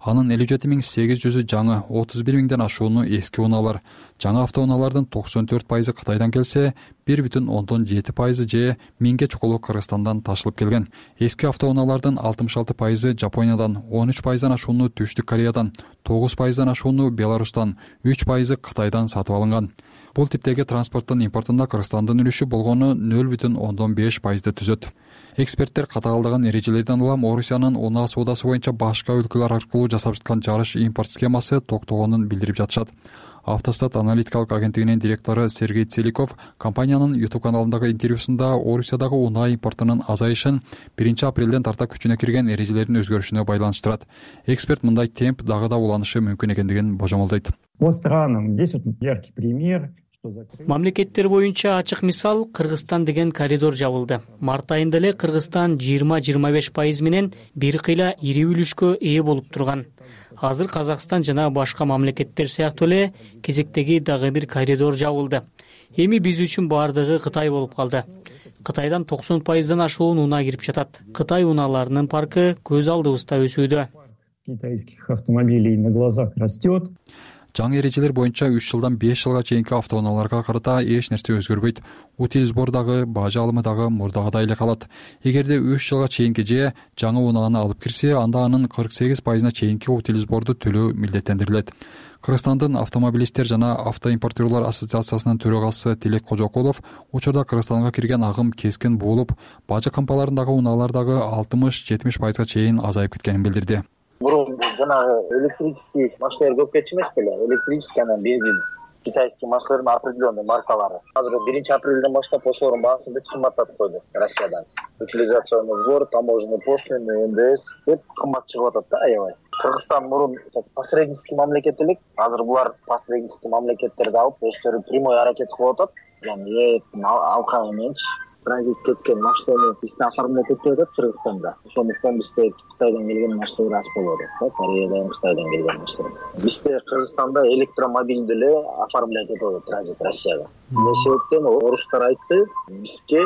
Анын элүү жети миң сегиз жүзү жаңы, отуз бир миңден ашууну эски унаалар. Жаңы автоунаалардын токсон төрт пайызы Кытайдан келсе, бир бүтүн ондон жети пайызы же миңге чукулу Кыргызстандан ташылып келген. Эски автоунаалардын алтымыш алты пайызы Жапониядан, он үч пайыздан ашууну Түштүк Кореядан, тогуз пайыздан ашууну Беларустан, үч пайызы Кытайдан сатып алынган. Бул типтеги транспорттун импортунда Кыргызстандын үлүшү болгону нөл бүтүн ондон беш пайызды түзөт. Эксперттер катаалдаган эрежелерден улам Орусиянын унаа соодасы боюнча башка өлкөлөр аркылуу жасап жаткан жарыш импорт схемасы токтогонун билдирип жатышат. Автостат аналитикалык агенттигинин директору Сергей Целиков компаниянын YouTube каналындагы интервьюсунда Орусиядагы унаа импортунун азайышын биринчи апрелден тарта күчүнө кирген эрежелердин өзгөрүшүнө байланыштырат. Эксперт мындай темп дагы да уланышы мүмкүн экендигин божомолдойт. По странам здесь вот яркий пример. Мамлекеттер боюнча ачык мисал Кыргызстан деген коридор жабылды. Март айында эле Кыргызстан жыйырма жыйырма беш пайыз менен бир кыйла ири үлүшкө ээ болуп турган. Азыр Казакстан жана башка мамлекеттер сыяктуу эле кезектеги дагы бир коридор жабылды. Эми биз үчүн бардыгы Кытай болуп калды. Кытайдан токсон пайыздан ашуун унаа кирип жатат. Кытай унааларынын паркы көз алдыбызда өсүүдө. Китайских автомобилей на глазах растет. Жаңы эрежелер боюнча үч жылдан беш жылга чейинки автоунааларга карата эч нерсе өзгөрбөйт. Утил сбор дагы, бажы алымы дагы мурдагыдай эле калат. Эгерде үч жылга чейинки же жаңы унааны алып кирсе, анда анын кырк сегиз пайызына чейинки утил сборду төлөө милдеттендирилет. Кыргызстандын автомобилисттер жана автоимпортерлор ассоциациясынын төрагасы Тилек Кожокулов учурда Кыргызстанга кирген агым кескин буулуп, бажы кампаларындагы унаалар дагы алтымыш жетимиш пайызга чейин азайып кеткенин билдирди. Мурун жанагы электрический машиналар көп кетчү эмес беле? Электрический анан бензин, китайский машиналардын определенный маркалары. Азыр биринчи апрелден баштап ошолордун баасын бүт кымбаттатып койду Россиядан. Утилизационный сбор, таможенный пошлины, эн дэ эс деп кымбат чыгып атат да аябай. Кыргызстан мурун посреднический мамлекет элек, азыр булар посреднический мамлекеттерди алып, өздөрү прямой аракет кылып атат. Яны алка мененчи транзит кеткен машинаны бизде оформлять этип атат Кыргызстанда. Ошондуктан бизде Кытайдан келген машиналар аз болот. Кореядан, Кытайдан келген машиналар. Бизде Кыргызстанда электромобиль деле оформлять этип атат транзит Россияга. Эмне себептен орустар айтты, бизге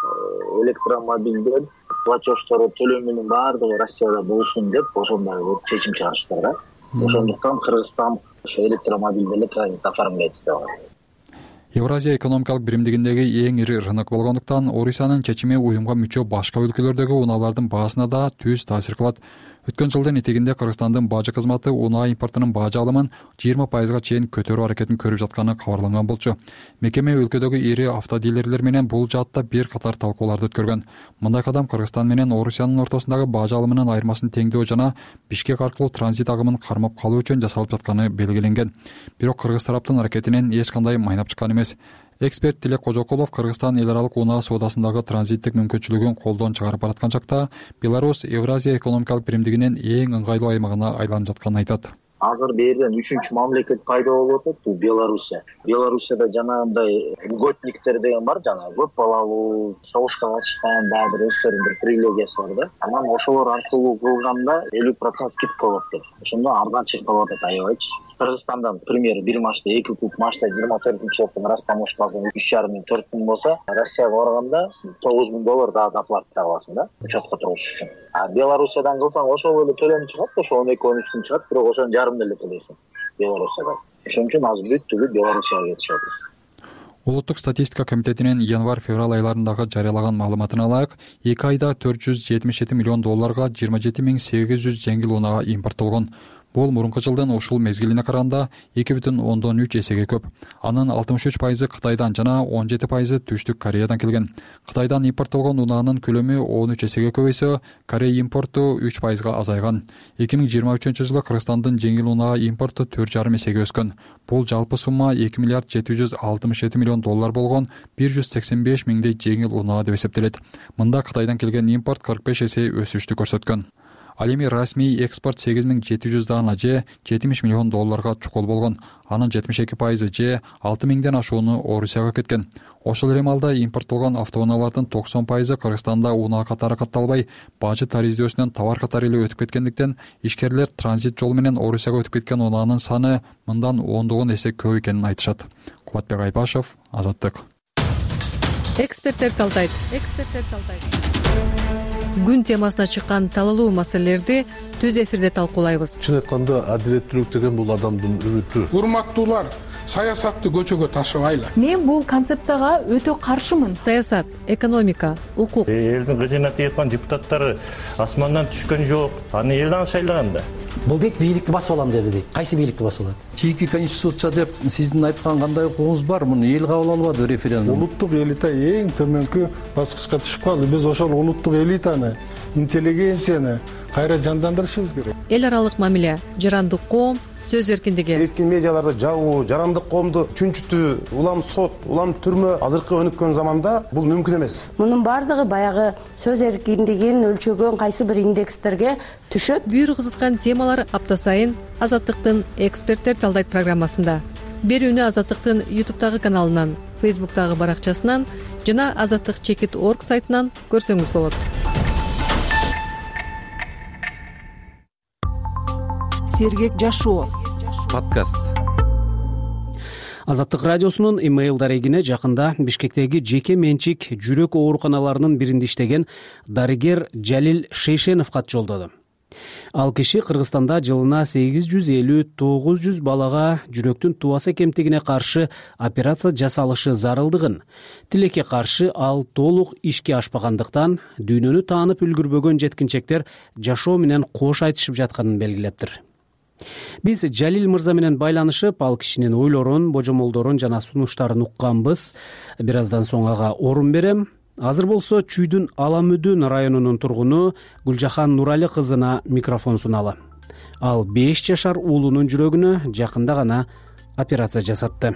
электромобилдер платеждору төлөмүнүн баардыгы Россияда болсун деп ошондой чечим чыгарышты да. Ошондуктан Кыргызстан ошо электромобиль деле транзит оформлять этип атат. Евразия экономикалык биримдигиндеги эң ири рынок болгондуктан Орусиянын чечими уюмга мүчө башка өлкөлөрдөгү унаалардын баасына да түз таасир кылат. Өткөн жылдын этегинде Кыргызстандын бажы кызматы унаа импортунун бажы алымын жыйырма пайызга чейин көтөрүү аракетин көрүп жатканы кабарланган болчу. Мекеме өлкөдөгү ири автодилерлер менен бул жаатта бир катар талкууларды өткөргөн. Мындай кадам Кыргызстан менен Орусиянын ортосундагы бажы алымынын айырмасын теңдөө жана Бишкек аркылуу транзит агымын кармап калуу үчүн жасалып жатканы белгиленген. Бирок кыргыз тараптын аракетинен эч кандай майнап чыккан эмес. Эксперт Тилек Кожокулов Кыргызстан эл аралык унаа соодасындагы транзиттик мүмкүнчүлүгүн колдон чыгарып бараткан чакта Беларусь Евразия экономикалык биримдигинин эң ыңгайлуу аймагына айланып жатканын айтат. Азыр берден үчүнчү мамлекет пайда болуп атат, бул Белоруссия. Белоруссияда жанагындай льготниктер деген бар, жана көп балалуу, согушка катышкан, дагы бир өздөрүнүн бир привилегиясы бар да. Анан ошолор аркылуу кылганда элүү процент скидка болот деп. Ошондо арзан чек болуп атат аябайчы. Кыргызстандан, пример, бир машта эки куб машта жыйырма төртүнчү жылдын растаможкасы үч жарым миң төрт миң болсо, Россияга барганда тогуз миң доллар дагы доплата аласың да, учетко туруш үчүн. А Белоруссиядан кылсаң ошол эле төлөм чыгат, ошо он эки он үчтөн чыгат, бирок ошонун жарымын эле төлөйсүң Белоруссияда. Ошон үчүн азыр бүт түгү Белоруссияга кетишип атат. Улуттук статистика комитетинин январь-февраль айларындагы жарыялаган маалыматына ылайык, эки айда төрт жүз жетимиш жети миллион долларга жыйырма жети миң сегиз жүз жеңил унаа импорттолгон. Бул мурунку жылдын ушул мезгилине караганда эки бүтүн ондон үч эсеге көп. Анын алтымыш үч пайызы Кытайдан жана он жети пайызы Түштүк Кореядан келген. Кытайдан импорттолгон унаанын көлөмү он үч эсеге көбөйсө, Корея импорту үч пайызга азайган. эки миң жыйырма үчүнчү жылы Кыргызстандын жеңил унаа импорту төрт жарым эсеге өскөн. Бул жалпы сумма эки миллиард жети жүз алтымыш жети миллион доллар болгон бир жүз сексен беш миңдей жеңил унаа деп эсептелет. Мында Кытайдан келген импорт кырк беш эсе өсүштү көрсөткөн. Ал эми расмий экспорт сегиз миң жети жүз даана же жетимиш миллион долларга чукул болгон. Анын жетимиш эки пайызы же алты миңден ашууну Орусияга кеткен. Ошол эле маалда импорттолгон автоунаалардын токсон пайызы Кыргызстанда унаа катары катталбай, бажы тариздөсүнөн товар катары эле өтүп кеткендиктен, ишкерлер транзит жол менен Орусияга өтүп кеткен унаанын саны мындан ондогон эсе көп экенин айтышат. Кубатбек Айбашев, Азаттык. Эксперттер талдайт. Эксперттер талдайт. күн темасына чыккан талалуу маселелерди түз эфирде талкуулайбыз. Чын айтканда адилеттүүлүк деген бул адамдын үмүтү. Урматтуулар, саясатты көчөгө ташыбайлы. Мен бул концепцияга өтө каршымын. Саясат, экономика, укук. Элдин кызына тийган депутаттары асмандан түшкөн жок. Аны эл аны шайлаган да. Бул дейт бийликти басып алам деди дейт. Кайсы бийликти басып алат? Чийки конституция деп сиздин айткан кандай укугуңуз бар? Муну эл кабыл албады референдум. Улуттук элита эң төмөнкү баскычка түшүп калды. Биз ошол улуттук элитаны, интеллигенцияны кайра жандандырышыбыз керек. Эл аралык мамиле, жарандык коом, сөз эркиндиги. Эркин медиаларды жабуу, жарандык коомду чүнчүтүү, улам сот, улам түрмө азыркы өнүккөн заманда бул мүмкүн эмес. Мунун бардыгы баягы сөз эркиндигин өлчөгөн кайсы бир индекстерге түшөт. Бүйүр кызыткан темалар апта сайын Азаттыктын эксперттер талдайт программасында. Берүүнү Азаттыктын ютубтагы каналынан, фейсбуктагы баракчасынан жана азаттык чекит точка орг сайтынан көрсөңүз болот. Сергек жашоо подкаст. Азаттык радиосунун имейл дарегине жакында Бишкектеги жеке менчик жүрөк ооруканаларынын биринде иштеген дарыгер Жалил Шейшенов кат жолдоду. Ал киши Кыргызстанда жылына сегиз жүз элүү тогуз жүз балага жүрөктүн тубаса кемтигине каршы операция жасалышы зарылдыгын, тилекке каршы ал толук ишке ашпагандыктан дүйнөнү таанып үлгүрбөгөн жеткинчектер жашоо менен кош айтышып жатканын белгилептир. Биз Жалил мырза менен байланышып, ал кишинин ойлорун, божомолдорун жана сунуштарын укканбыз. Бир аздан соң ага орун берем. Азыр болсо Чүйдүн Аламүдүн районунун тургуну Гүлжахан Нурали кызына микрофон суналы. Ал беш жашар уулунун жүрөгүнө жакында гана операция жасатты.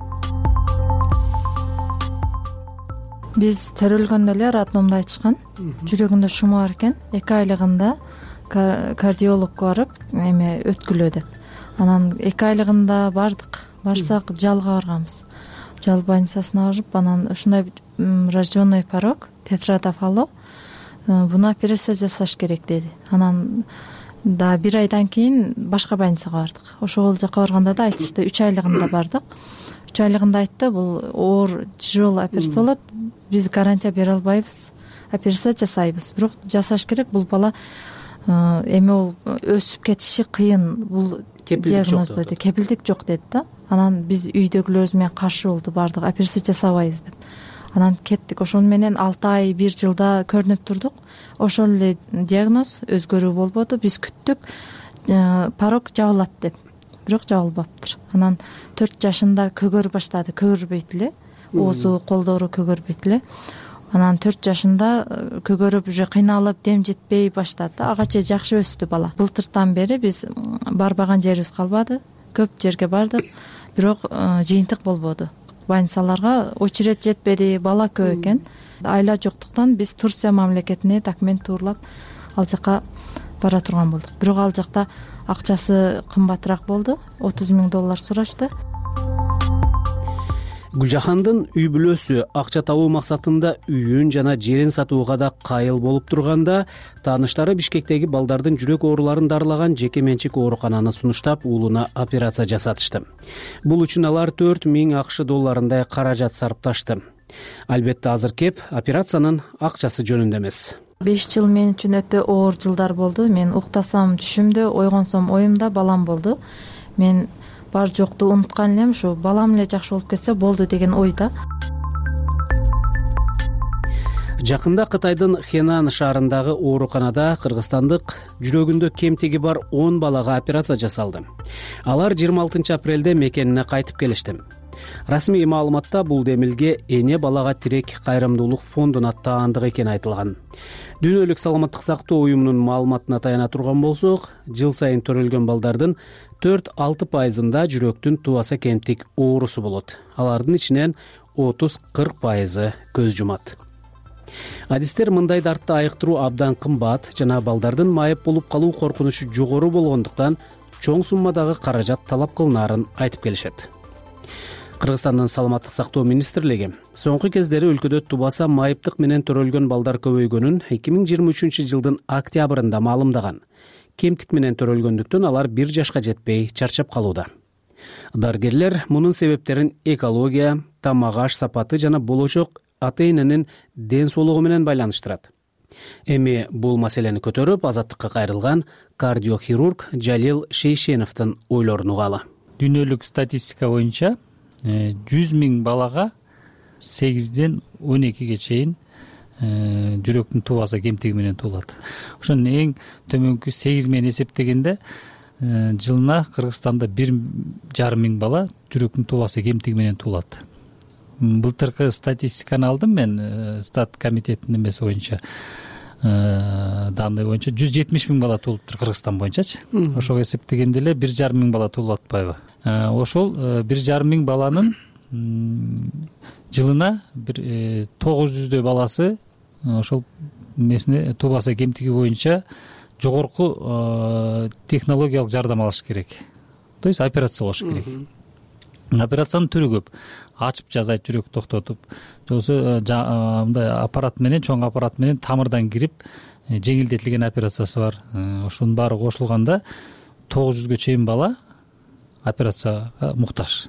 Биз төрөлгөндө эле роддомдо айтышкан. Жүрөгүндө шумо бар экен. эки айлыгында кардиологко барып, эме өткүлөө деп. Анан эки айлыгында бардык. Барсак жалга барганбыз. Жал больницасына барып, анан ушундай рожденный порог, тетрадафало, буну операция жасаш керек деди. Анан да бир айдан кийин башка больницага бардык. Ошол жака барганда да айтышты, үч айлыгында бардык. үч айлыгында айтты, бул оор тяжелый операция болот. Биз гарантия бере албайбыз. Операция жасайбыз. Бирок жасаш керек. Бул бала эми ол өсүп кетиши кыйын. Бул диагноз деди. Кепилдик жок деди да. Анан биз үйдөгүлөрүбүз менен каршы болду, бардык. Операция жасабайбыз деп. Анан кеттик. Ошол менен алты ай, бир жылда көрүнүп турдук. Ошол эле диагноз, өзгөрүү болбоду. Биз күттүк, порог жабылат деп. Бирок жабылбаптыр. Анан төрт жашында көгөрүп баштады. Көгөрбөйт эле. Оозу, колдору көгөрбөйт эле. Анан төрт жашында көгөрүп, уже кыйналып, дем жетпей баштады. Ага чейин жакшы өстү бала. Былтыртан бери биз барбаган жерибиз калбады. Көп жерге бардык, бирок жыйынтык болбоду. Больницаларга очередь жетпеди, бала көп экен. Айла жоктуктан биз Турция мамлекетине документ тууралап ал жака бара турган болдук. Бирок ал жакта акчасы кымбатыраак болду. отуз миң доллар сурашты. Гүлжахандын үй бүлөсү акча табуу максатында үйүн жана жерин сатууга да кайыл болуп турганда, тааныштары Бишкектеги балдардын жүрөк ооруларын дарылаган жеке менчик оорукананы сунуштап, уулуна операция жасатышты. Бул үчүн алар төрт миң акш долларындай каражат сарпташты. Албетте азыр кеп операциянын акчасы жөнүндө эмес. беш жыл мен үчүн өтө оор жылдар болду. Мен уктасам түшүмдө, ойгонсом оюмда балам болду. Мен бар жокту унуткан элем, ушу балам эле жакшы болуп кетсе болду деген ойда. Жакында Кытайдын Хенан шаарындагы ооруканада кыргызстандык жүрөгүндө кемтиги бар он балага операция жасалды. Алар жыйырма алтынчы апрелде мекенине кайтып келишти. Расмий маалыматта бул демилге эне балага тирек кайрымдуулук фондуна таандык экени айтылган. Дүйнөлүк саламаттык сактоо уюмунун маалыматына таяна турган болсок, жыл сайын төрөлгөн балдардын төрт алты пайызында жүрөктүн тубаса кемтик оорусу болот. Алардын ичинен отуз кырк пайызы көз жумат. Адистер мындай дартты айыктыруу абдан кымбат жана балдардын майып болуп калуу коркунучу жогору болгондуктан чоң суммадагы каражат талап кылынаарын айтып келишет. Кыргызстандын саламаттык сактоо министрлиги соңку кездери өлкөдө тубаса майыптык менен төрөлгөн балдар көбөйгөнүн эки миң жыйырма үчүнчү жылдын октябрында маалымдаган. Кемтик менен төрөлгөндүктөн алар бир жашка жетпей чарчап калууда. Дарыгерлер мунун себептерин экология, тамак аш сапаты жана болочок ата эненин ден соолугу менен байланыштырат. Эми бул маселени көтөрүп азаттыкка кайрылган кардиохирург Жалил Шейшеновдун ойлорун угалы. Дүйнөлүк статистика боюнча жүз миң балага сегизден он экиге чейин жүрөктүн тубасы кемтиги менен туулат. Ошонун эң төмөнкү сегиз менен эсептегенде жылына Кыргызстанда бир жарым миң бала жүрөктүн тубасы кемтиги менен туулат. Былтыркы статистиканы алдым мен стат комитетинин эмеси боюнча, данный боюнча жүз жетимиш миң бала туулуптур Кыргызстан боюнчачы. Ошого эсептегенде эле бир жарым миң бала туулуп атпайбы? Ошол бир жарым миң баланын жылына бир тогуз жүздөй баласы ошол эмесине тубасы кемтиги боюнча жогорку технологиялык жардам алыш керек. То есть операция болуш керек. Операциянын түрү көп. Ачып жазайт, жүрөк токтотуп, жоксо мындай аппарат менен, чоң аппарат менен тамырдан кирип жеңилдетилген операциясы бар. Ошонун баары кошулганда тогуз жүзгө чейин бала операцияга муктаж.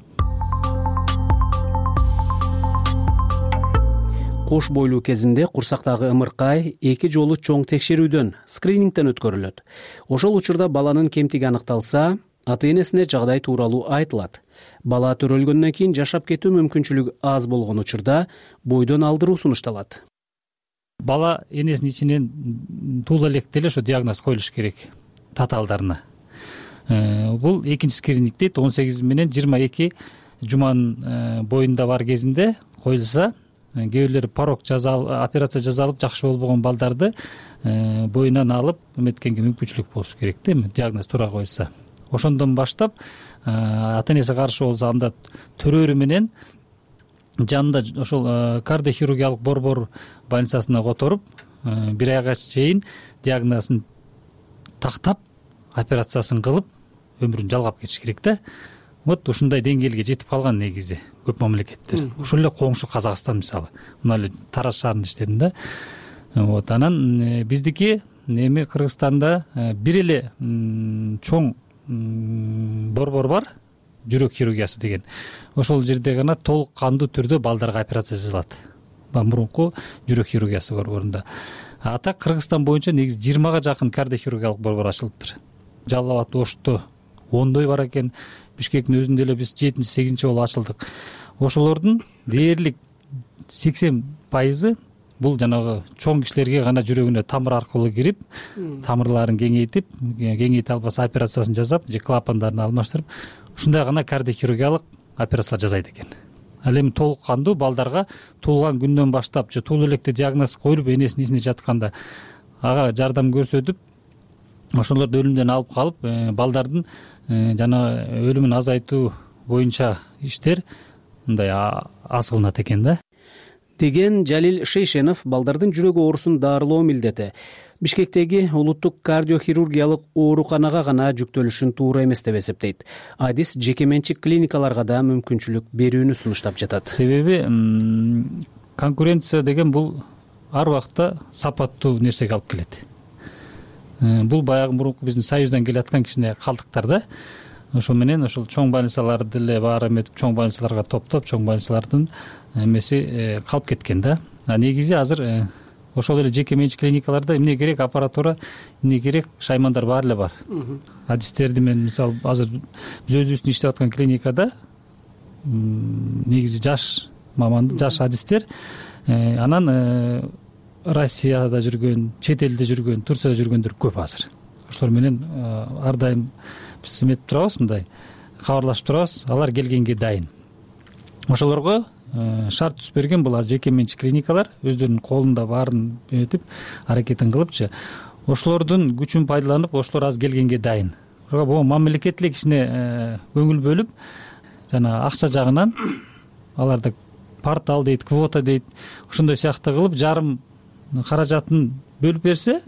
Кош бойлуу кезинде курсактагы ымыркай эки жолу чоң текшерүүдөн, скринингден өткөрүлөт. Ошол учурда баланын кемтиги аныкталса, ата-энесине жагдай тууралуу айтылат. Бала төрөлгөндөн кийин жашап кетүү мүмкүнчүлүгү аз болгон учурда бойдон алдыруу сунушталат. Бала энесинин ичинен туула электе эле ошо диагноз коюлуш керек татаалдарына. Бул экинчи скрининг дейт. он сегиз менен жыйырма эки жуманын боюнда бар кезинде коюлса, кээ бирлери порог операция жасалып жакшы болбогон балдарды боюнан алып эметкенге мүмкүнчүлүк болуш керек да, эми диагноз туура коюлса. Ошондон баштап ата-энеси каршы болсо анда төрөөрү менен жанында ошол кардиохирургиялык борбор больницасына которуп бир айга чейин диагнозун тактап операциясын кылып өмүрүн жалгап кетиш керек да. Вот ушундай деңгээлге жетип калган негизи көп мамлекеттер. Ошол эле коңшу Казакстан мисалы. Мына эле Тараз шаарында иштедим да. Вот анан биздики эми Кыргызстанда бир эле чоң борбор бар, жүрөк хирургиясы деген. Ошол жерде гана толук кандуу түрдө балдарга операция жасалат. Мурунку жүрөк хирургиясы борборунда. А так Кыргызстан боюнча негизи жыйырмага жакын кардиохирургиялык борбор ачылыптыр. Жалал абад, Ошто ондой бар экен. Бишкектин өзүндө эле биз жетинчи сегизинчи жолу ачылдык. Ошолордун дээрлик сексен пайызы бул жанагы чоң кишилерге гана жүрөгүнө тамыр аркылуу кирип, тамырларын кеңейтип, кеңейте албаса операциясын жасап, же клапандарын алмаштырып, ушундай гана кардиохирургиялык операциялар жасайт экен. Ал эми толук кандуу балдарга туулган күндөн баштап же туулуу электе диагноз коюлуп энесинин ичинде жатканда ага жардам көрсөтүп, ошолорду өлүмдөн алып калып, балдардын жана өлүмүн азайтуу боюнча иштер мындай аз кылынат экен да. Деген Жалил Шейшенов балдардын жүрөк оорусун дарылоо милдети Бишкектеги улуттук кардиохирургиялык ооруканага гана жүктөлүшүн туура эмес деп эсептейт. Адис жеке менчик клиникаларга да мүмкүнчүлүк берүүнү сунуштап жатат. Себеби конкуренция деген бул ар убакта сапаттуу нерсеге алып келет. Бул баягы мурунку биздин союздан келаткан кичине калдыктар да. Ошо менен ошол чоң больницаларды деле баары эметип, чоң больницаларга топтоп, чоң больницалардын эмеси калып кеткен да. А негизи азыр ошол эле жеке менчик клиникаларда эмне керек, аппаратура эмне керек, шаймандар баары эле бар. Адистерди мен мисалы азыр биз өзүбүздүн иштеп аткан клиникада негизи жаш маман, жаш адистер, анан Россияда жүргөн, чет элде жүргөн, Турцияда жүргөндөр көп азыр. Ошолор менен ар дайым биз эметип турабыз, мындай кабарлашып турабыз, алар келгенге дайын. Ошолорго шарт түзүп берген булар жеке менчик клиникалар, өздөрүнүн колунда баарын эметип, аракетин кылыпчы. Ошолордун күчүн пайдаланып, ошолор азыр келгенге дайын. Ошого мамлекет эле кичине көңүл бөлүп, жана акча жагынан аларда портал дейт, квота дейт, ошондой сыяктуу кылып жарым каражатын бөлүп берсе,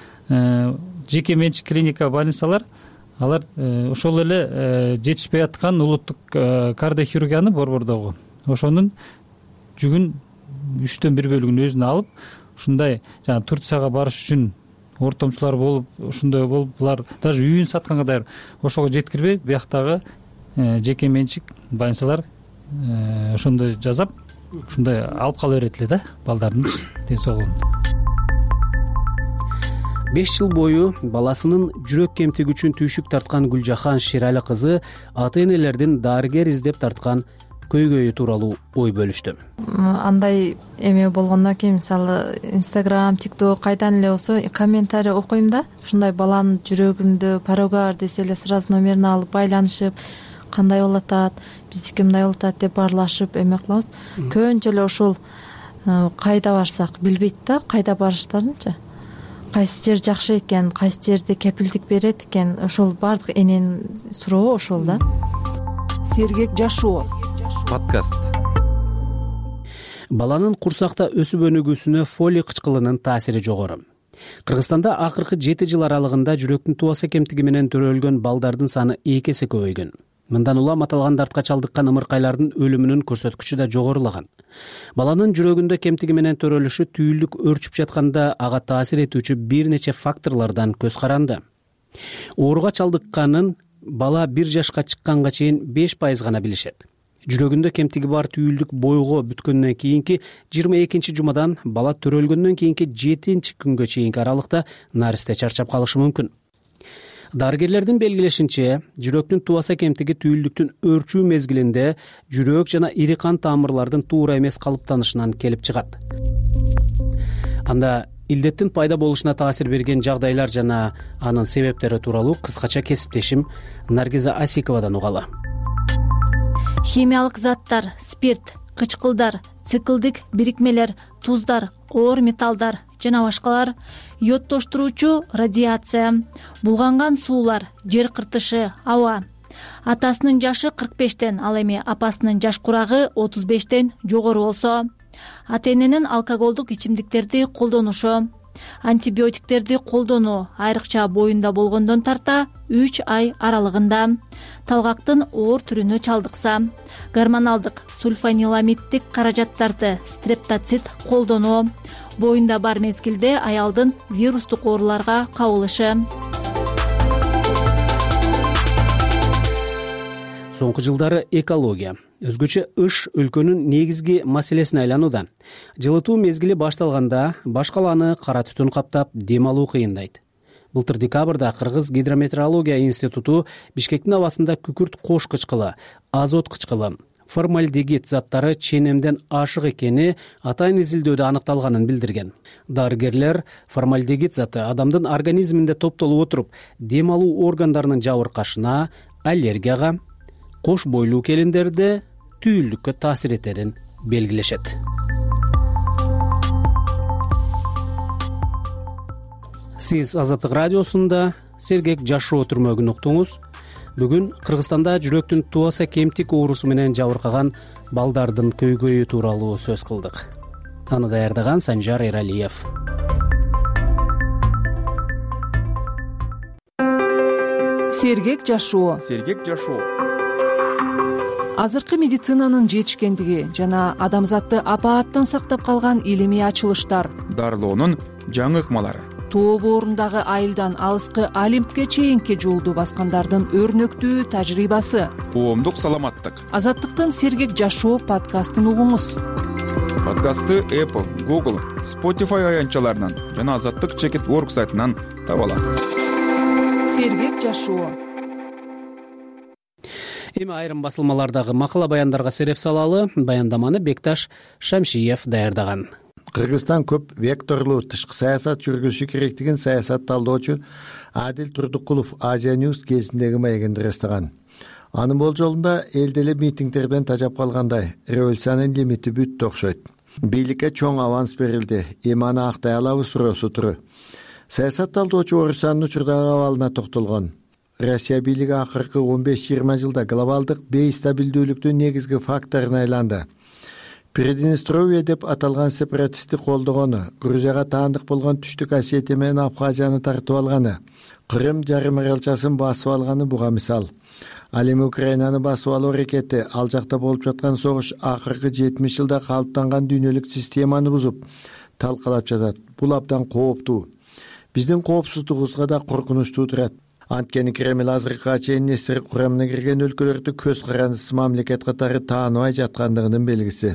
жеке менчик клиника, больницалар алар ошол эле жетишпей аткан улуттук кардиохирургияны борбордогу ошонун жүгүн үчтөн бир бөлүгүн өзүнө алып, ушундай жана Турцияга барыш үчүн ортомчулар болуп, ушундай болуп, булар даже үйүн сатканга даяр. Ошого жеткирбей, бияктагы жеке менчик больницалар ошондой жасап, ушундай алып кала берет эле да балдардын ден соолугун. беш жыл бою баласынын жүрөк кемтиги үчүн түйшүк тарткан Гүлжахан Шерали кызы ата энелердин дарыгер издеп тарткан көйгөйү тууралуу ой бөлүштү. Андай эме болгондон кийин мисалы Instagram, TikTok кайдан эле болсо комментарий окуйм да, ушундай баланын жүрөгүндө порого бар десе эле сразу номерин алып байланышып, кандай болуп атат, биздики мындай болуп атат деп баарлашып эме кылабыз. Көбүнчө эле ушул кайда барсак билбейт да, кайда барыштарынчы. Кайсы жер жакшы экен, кайсы жерде кепилдик берет экен, ошол баардык эненин сурообу ошол да. Сергек жашоо подкаст. Баланын курсакта өсүп өнүгүүсүнө фолий кычкылынын таасири жогору. Кыргызстанда акыркы жети жыл аралыгында жүрөктүн тубаса кемтиги менен төрөлгөн балдардын саны эки эсе көбөйгөн. Мындан улам аталган дартка чалдыккан ымыркайлардын өлүмүнүн көрсөткүчү да жогорулаган. Баланын жүрөгүндө кемтиги менен төрөлүшү түйүлдүк өрчүп жатканда ага таасир этүүчү бир нече факторлордон көз каранды. Ооруга чалдыкканын бала бир жашка чыкканга чейин беш пайыз гана билишет. Жүрөгүндө кемтиги бар түйүлдүк бойго бүткөндөн кийинки жыйырма экинчи жумадан бала төрөлгөндөн кийинки жетинчи күнгө чейинки аралыкта наристе чарчап калышы мүмкүн. Дарыгерлердин белгилешинче, жүрөктүн тубаса кемтиги түйүлдүктүн өрчүү мезгилинде жүрөк жана ири кан тамырлардын туура эмес калыптанышынан келип чыгат. Анда илдеттин пайда болушуна таасир берген жагдайлар жана анын себептери тууралуу кыскача кесиптешим Наргиза Асиковадан угалы. Химиялык заттар, спирт, кычкылдар, циклдик бирикмелер, туздар, оор металлдар жана башкалар, йодтоштуруучу радиация, булганган суулар, жер кыртышы, аба. Атасынын жашы кырк бештен, ал эми апасынын жаш курагы отуз бештен жогору болсо, ата-эненин алкоголдук ичимдиктерди колдонушу, антибиотиктерди колдонуу айрыкча боюнда болгондон тарта үч ай аралыгында, талгактын оор түрүнө чалдыкса, гормоналдык сульфаниламиддик каражаттарды, стрептоцит колдонуу, боюнда бар мезгилде аялдын вирустук ооруларга кабылышы. Соңку жылдары экология, өзгөчө ыш өлкөнүн негизги маселесине айланууда. Жылытуу мезгили башталганда баш каланы кара түтүн каптап, дем алуу кыйындайт. Былтыр декабрда Кыргыз гидрометеорология институту Бишкектин абасында күкүрт кош кычкылы, азот кычкылы, формальдегид заттары ченемден ашык экени атайын изилдөөдө аныкталганын билдирген. Дарыгерлер формальдегид заты адамдын организминде топтолуп отуруп, дем алуу органдарынын жабыркашына, аллергияга, кош бойлуу келиндерде түйүлдүккө таасир этерин белгилешет. Сиз Азаттык радиосунда Сергек жашоо түрмөгүн уктуңуз. Бүгүн Кыргызстанда жүрөктүн тубаса кемтик оорусу менен жабыркаган балдардын көйгөйү тууралуу сөз кылдык. Аны даярдаган Санжар Эралиев. Сергек жашоо. Сергек жашоо. Азыркы медицинанын жетишкендиги жана адамзатты апааттан сактап калган илимий ачылыштар, дарылоонун жаңы ыкмалары, тоо боорундагы айылдан алыскы Олимпке чейинки жолду баскандардын өрнөктүү тажрыйбасы, коомдук саламаттык. Азаттыктын Сергек жашоо подкастын угуңуз. Подкастты Apple, Google, Spotify аянтчаларынан жана азаттык чекит орг сайтынан таба аласыз. Сергек жашоо. Эми айрым басылмалардагы макала баяндарга сереп салалы, баяндаманы Бекташ Шамшиев даярдаган. Кыргызстан көп векторлуу тышкы саясат жүргүзүшү керектигин саясат талдоочу Адил Турдукулов Азия News кезиндеги маегинде ырастаган. Анын болжолунда элде эле митингдерден тажап калгандай, революциянын лимити бүттү окшойт. Бийликке чоң аванс берилди, эми аны актай алабы суроосу туру. Саясат талдоочу Орусиянын учурдагы абалына токтолгон. Россия бийлиги акыркы он беш жыйырма жылда глобалдык бейстабилдүүлүктүн негизги факторуна айланды. Приднестровье деп аталган сепаратистти колдогону, Грузияга таандык болгон Түштүк Осетия менен Абхазияны тартып алганы, Крым жарым аралчасын басып алганы буга мисал. Ал эми Украинаны басып алуу аракети, ал жакта болуп жаткан согуш акыркы жетимиш жылда калыптанган дүйнөлүк системаны бузуп, талкалап жатат. Бул абдан кооптуу. Биздин коопсуздугубузга да коркунучтуу турат. Анткени Кремль азыркыга чейин эстер курамына кирген өлкөлөрдү көз карандысыз мамлекет катары тааныбай жаткандыгынын белгиси.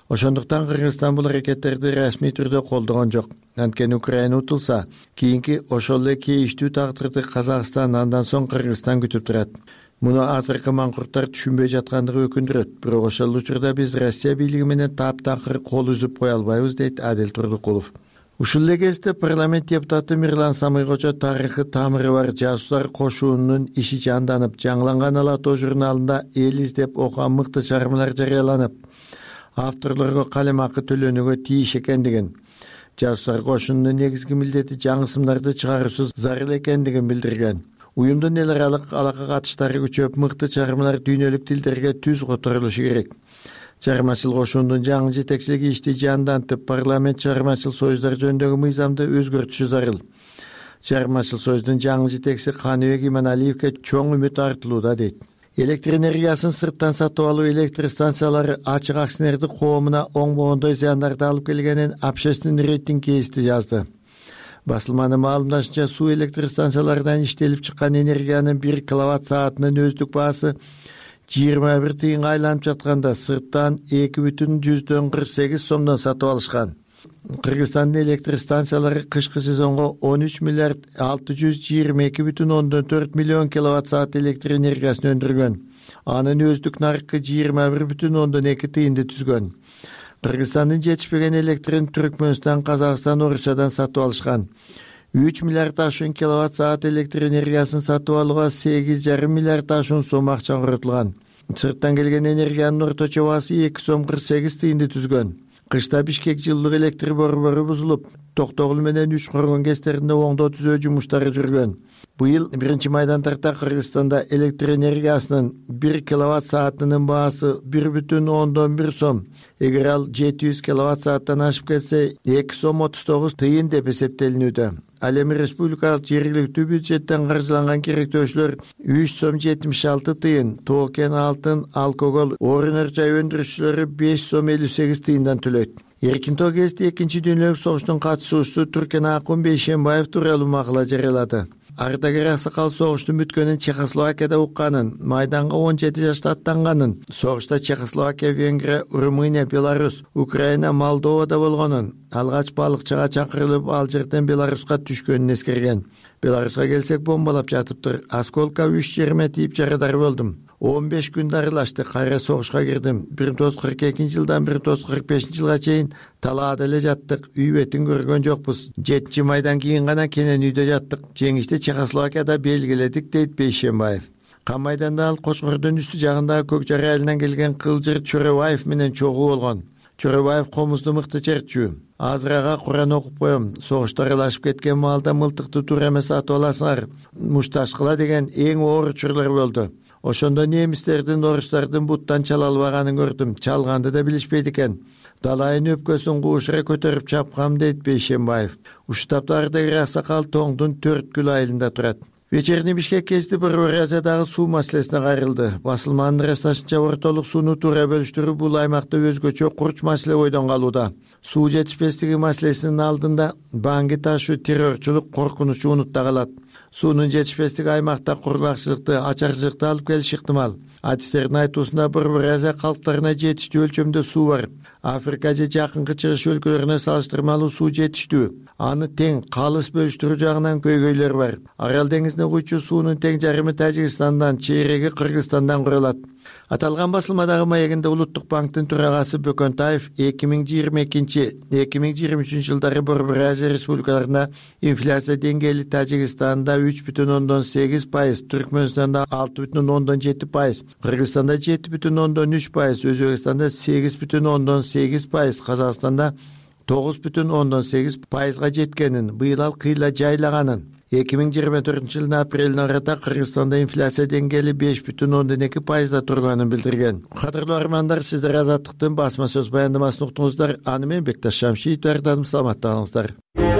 ошондуктан Кыргызстан бул аракеттерди расмий түрдө колдогон жок. Анткени Украина утулса, кийинки ошол эле кейиштүү тагдырды Казакстан, андан соң Кыргызстан күтүп турат. Муну азыркы маңкурттар түшүнбөй жаткандыгы өкүндүрөт. Бирок ошол учурда биз Россия бийлиги менен таптакыр кол үзүп кое албайбыз, дейт Адил Турдукулов. Ушул эле кезде парламент депутаты Мирлан Самыйкочо тарыхы тамыры бар жасуслар кошуунун иши жанданып, жаңыланган Ала тоо журналында эл издеп окуган мыкты чыгармалар жарыяланып, авторлорго калем акы төлөнүүгө тийиш экендигин, жасуслар кошунунун негизги милдети жаңы сымдарды чыгаруусуз зарыл экендигин билдирген. Уюмдун эл аралык алака катыштары күчөп, мыкты чыгармалар дүйнөлүк тилдерге түз которулушу керек. Чыгармачыл кошуундун жаңы жетекчилиги ишти жандантып, парламент чыгармачыл союздар жөнүндөгү мыйзамды өзгөртүшү зарыл. Чыгармачыл союздун жаңы жетекчиси Каныбек Иманалиевке чоң үмүт артылууда, дейт. Электр энергиясын сырттан сатып алуу электр станциялары ачык акционердик коомуна оңбогондой зыяндарды алып келгенин общественный рейтинг кейсти жазды. Басылманын маалымдашынча, суу электр станцияларынан иштелип чыккан энергиянын бир киловатт саатынын өздүк баасы жыйырма бир тыйынга айланып жатканда сырттан эки бүтүн жүздөн кырк сегиз сомдон сатып алышкан. Кыргызстандын электр станциялары кышкы сезонго он үч миллиард алты жүз жыйырма эки бүтүн ондон төрт миллион киловатт саат электр энергиясын өндүргөн. Анын өздүк наркы жыйырма бир бүтүн ондон эки тыйынды түзгөн. Кыргызстандын жетишпеген электрин Түркмөнстан, Казакстан, Орусиядан сатып алышкан. үч миллиард ашуун киловатт саат электр энергиясын сатып алууга сегиз жарым миллиард ашуун сом акча коротулган. Сырттан келген энергиянын орточо баасы эки сом кырк сегиз тыйынды түзгөн. Кышта Бишкек жылдык электр борбору бузулуп, Токтогул менен үч коргон кестеринде оңдоо түзөө жумуштары жүргөн. Быйыл биринчи майдан тарта Кыргызстанда электр энергиясынын бир киловатт саатынын баасы бир бүтүн ондон бир сом. Эгер ал жети жүз киловатт сааттан ашып кетсе, эки сом отуз тогуз тыйын деп эсептелинүүдө. Ал эми республикалык жергиликтүү бюджеттен каржыланган керектөөчүлөр үч сом жетимиш алты тыйын, Тоо-кен алтын, алкоголь, орун жай өндүрүүчүлөрү беш сом элүү сегиз тыйындан төлөйт. Эркинтоо гезити экинчи дүйнөлүк согуштун катышуучусу Туркен Акун Бейшенбаев тууралуу макала жарыялады. Ардагер аксакал согуштун бүткөнүн Чехословакияда укканын, майданга он жети жашта аттанганын, согушта Чехословакия, Венгрия, Румыния, Беларусь, Украина, Молдовада болгонун, алгач балыкчыга чакырылып ал жерден Беларуска түшкөнүн эскерген. Беларуска келсек бомбалап жатыптыр. Осколка үч жериме тийип жарадар болдум. он беш күн дарылашты, кайра согушка кирдим. бир миң тогуз жүз кырк экинчи жылдан бир миң тогуз жүз кырк бешинчи жылга чейин талаада эле жаттык, үй бетин көргөн жокпуз. жетинчи майдан кийин гана кенен үйдө жаттык. Жеңишти Чехословакияда белгиледик, дейт Бейшенбаев. Кам майданда ал Кочкордун үстү жагындагы Көк Жар айылынан келген Кылжыр Чөrebаев менен чогуу болгон. Чөrebаев комузду мыкты чертчү. Азыр ага Куран окуп коем. Согуш дарылашып кеткен маалда мылтыкты туура эмес сатып аласыңар, мушташкыла деген эң оор учурлар болду. Ошондо немистердин, орустардын буттан чала албаганын көрдүм. Чалганды да билишпейт экен. Далайын өпкөсүн куушура көтөрүп чапкам, дейт Бейшенбаев. Ушул тапта ардагер аксакал Тоңдун Төрткүл айылында турат. Вечерний Бишкек кезди Бурбуразиядагы суу маселесине кайрылды. Басылманын ырасташынча ортолук сууну туура бөлүштүрүү бул аймакта өзгөчө курч маселе ойдон калууда. Суу жетишпестиги маселесинин алдында баңги ташуу, террорчулук коркунучу унутта калат. Суунун жетишпестиги аймакта кургакчылыкты, ачарчылыкты алып келиши ыктымал. Адистердин айтуусунда Бурбуразия калктарына жетиштүү өлчөмдө суу бар. Африка же жакынкы чыгыш өлкөлөрүнө салыштырмалуу суу жетиштүү. Аны тең калыс бөлүштүрүү жагынан көйгөйлөр бар. Арал деңизине куйчу суунун тең жарымы Тажикстандан, чейреги Кыргызстандан куралат. Аталган басылмадагы маегинде Улуттук банктын төрагасы Бөкөнтаев эки миң жыйырма экинчи — эки миң жыйырма үчүнчү жылдары Бурбуразия республикаларында инфляция деңгээли Тажикстанда үч бүтүн ондон сегиз пайыз, Түркмөнстанда алты бүтүн ондон жети пайыз, Кыргызстанда жети бүтүн ондон үч пайыз, Өзбекстанда сегиз бүтүн ондон сегиз пайыз, Казакстанда тогуз бүтүн ондон сегиз пайызга жеткенин, быйыл ал кыйла жайлаганын. эки миң жыйырма төртүнчү жылдын апрелин арада Кыргызстанда инфляция деңгээли беш бүтүн ондон эки пайызда турганын билдирген. Кадырлуу армандар, сиздер Азаттыктын басма сөз баяндамасын уктуңуздар. Аны мен Бекташ Шамшиев даярдадым. Саламаттаңыздар.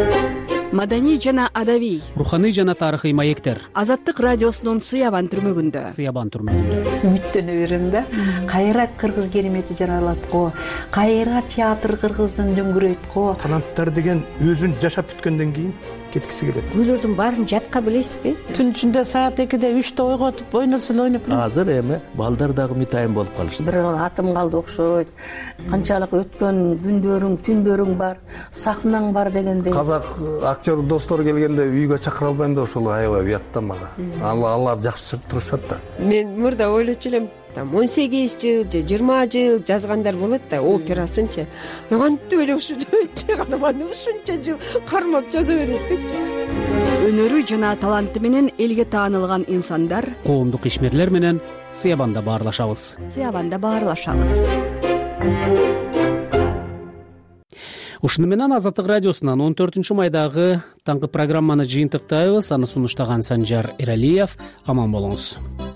Маданий жана адабий, руханий жана тарыхый маектер. Азаттык радиосунун Сыябан түрмөгүндө. Сыябан түрмөгүндө. Үмүттөнө берем да. Кайра кыргыз керемети жаралат го. Кайра театр кыргыздын дөңгүрөйт го. Таланттар деген өзүн жашап бүткөндөн кийин кеткиси келет. Үйлөрдүн баарын жатка билесизби? Түн ичинде саат экиде үчтө ойготуп ойносо эле ойноп. Азыр эми балдар дагы мытайын болуп калышты. Бир атым калды окшойт. Канчалык өткөн күндөрүң, түндөрүң бар, сахнаң бар дегендей. Казак актер достор келгенде үйгө чакыра албайм да ошол аябай уятта мага. Алар жакшы турушат да. Мен мурда ойлочу элем, там он сегиз жыл же жыйырма жыл жазгандар болот да, операсынчы. Кантип эле ушу чыгарманы ушунча жыл кармап жаза берет деп. Өнөрү жана таланты менен элге таанылган инсандар коомдук ишмерлер менен Сыябанда баарлашабыз. Сыябанда баарлашабыз. Ушуну менен Азаттык радиосунан он төртүнчү майдагы таңкы программаны жыйынтыктайбыз. Аны сунуштаган Санжар Эралиев. Аман болуңуз.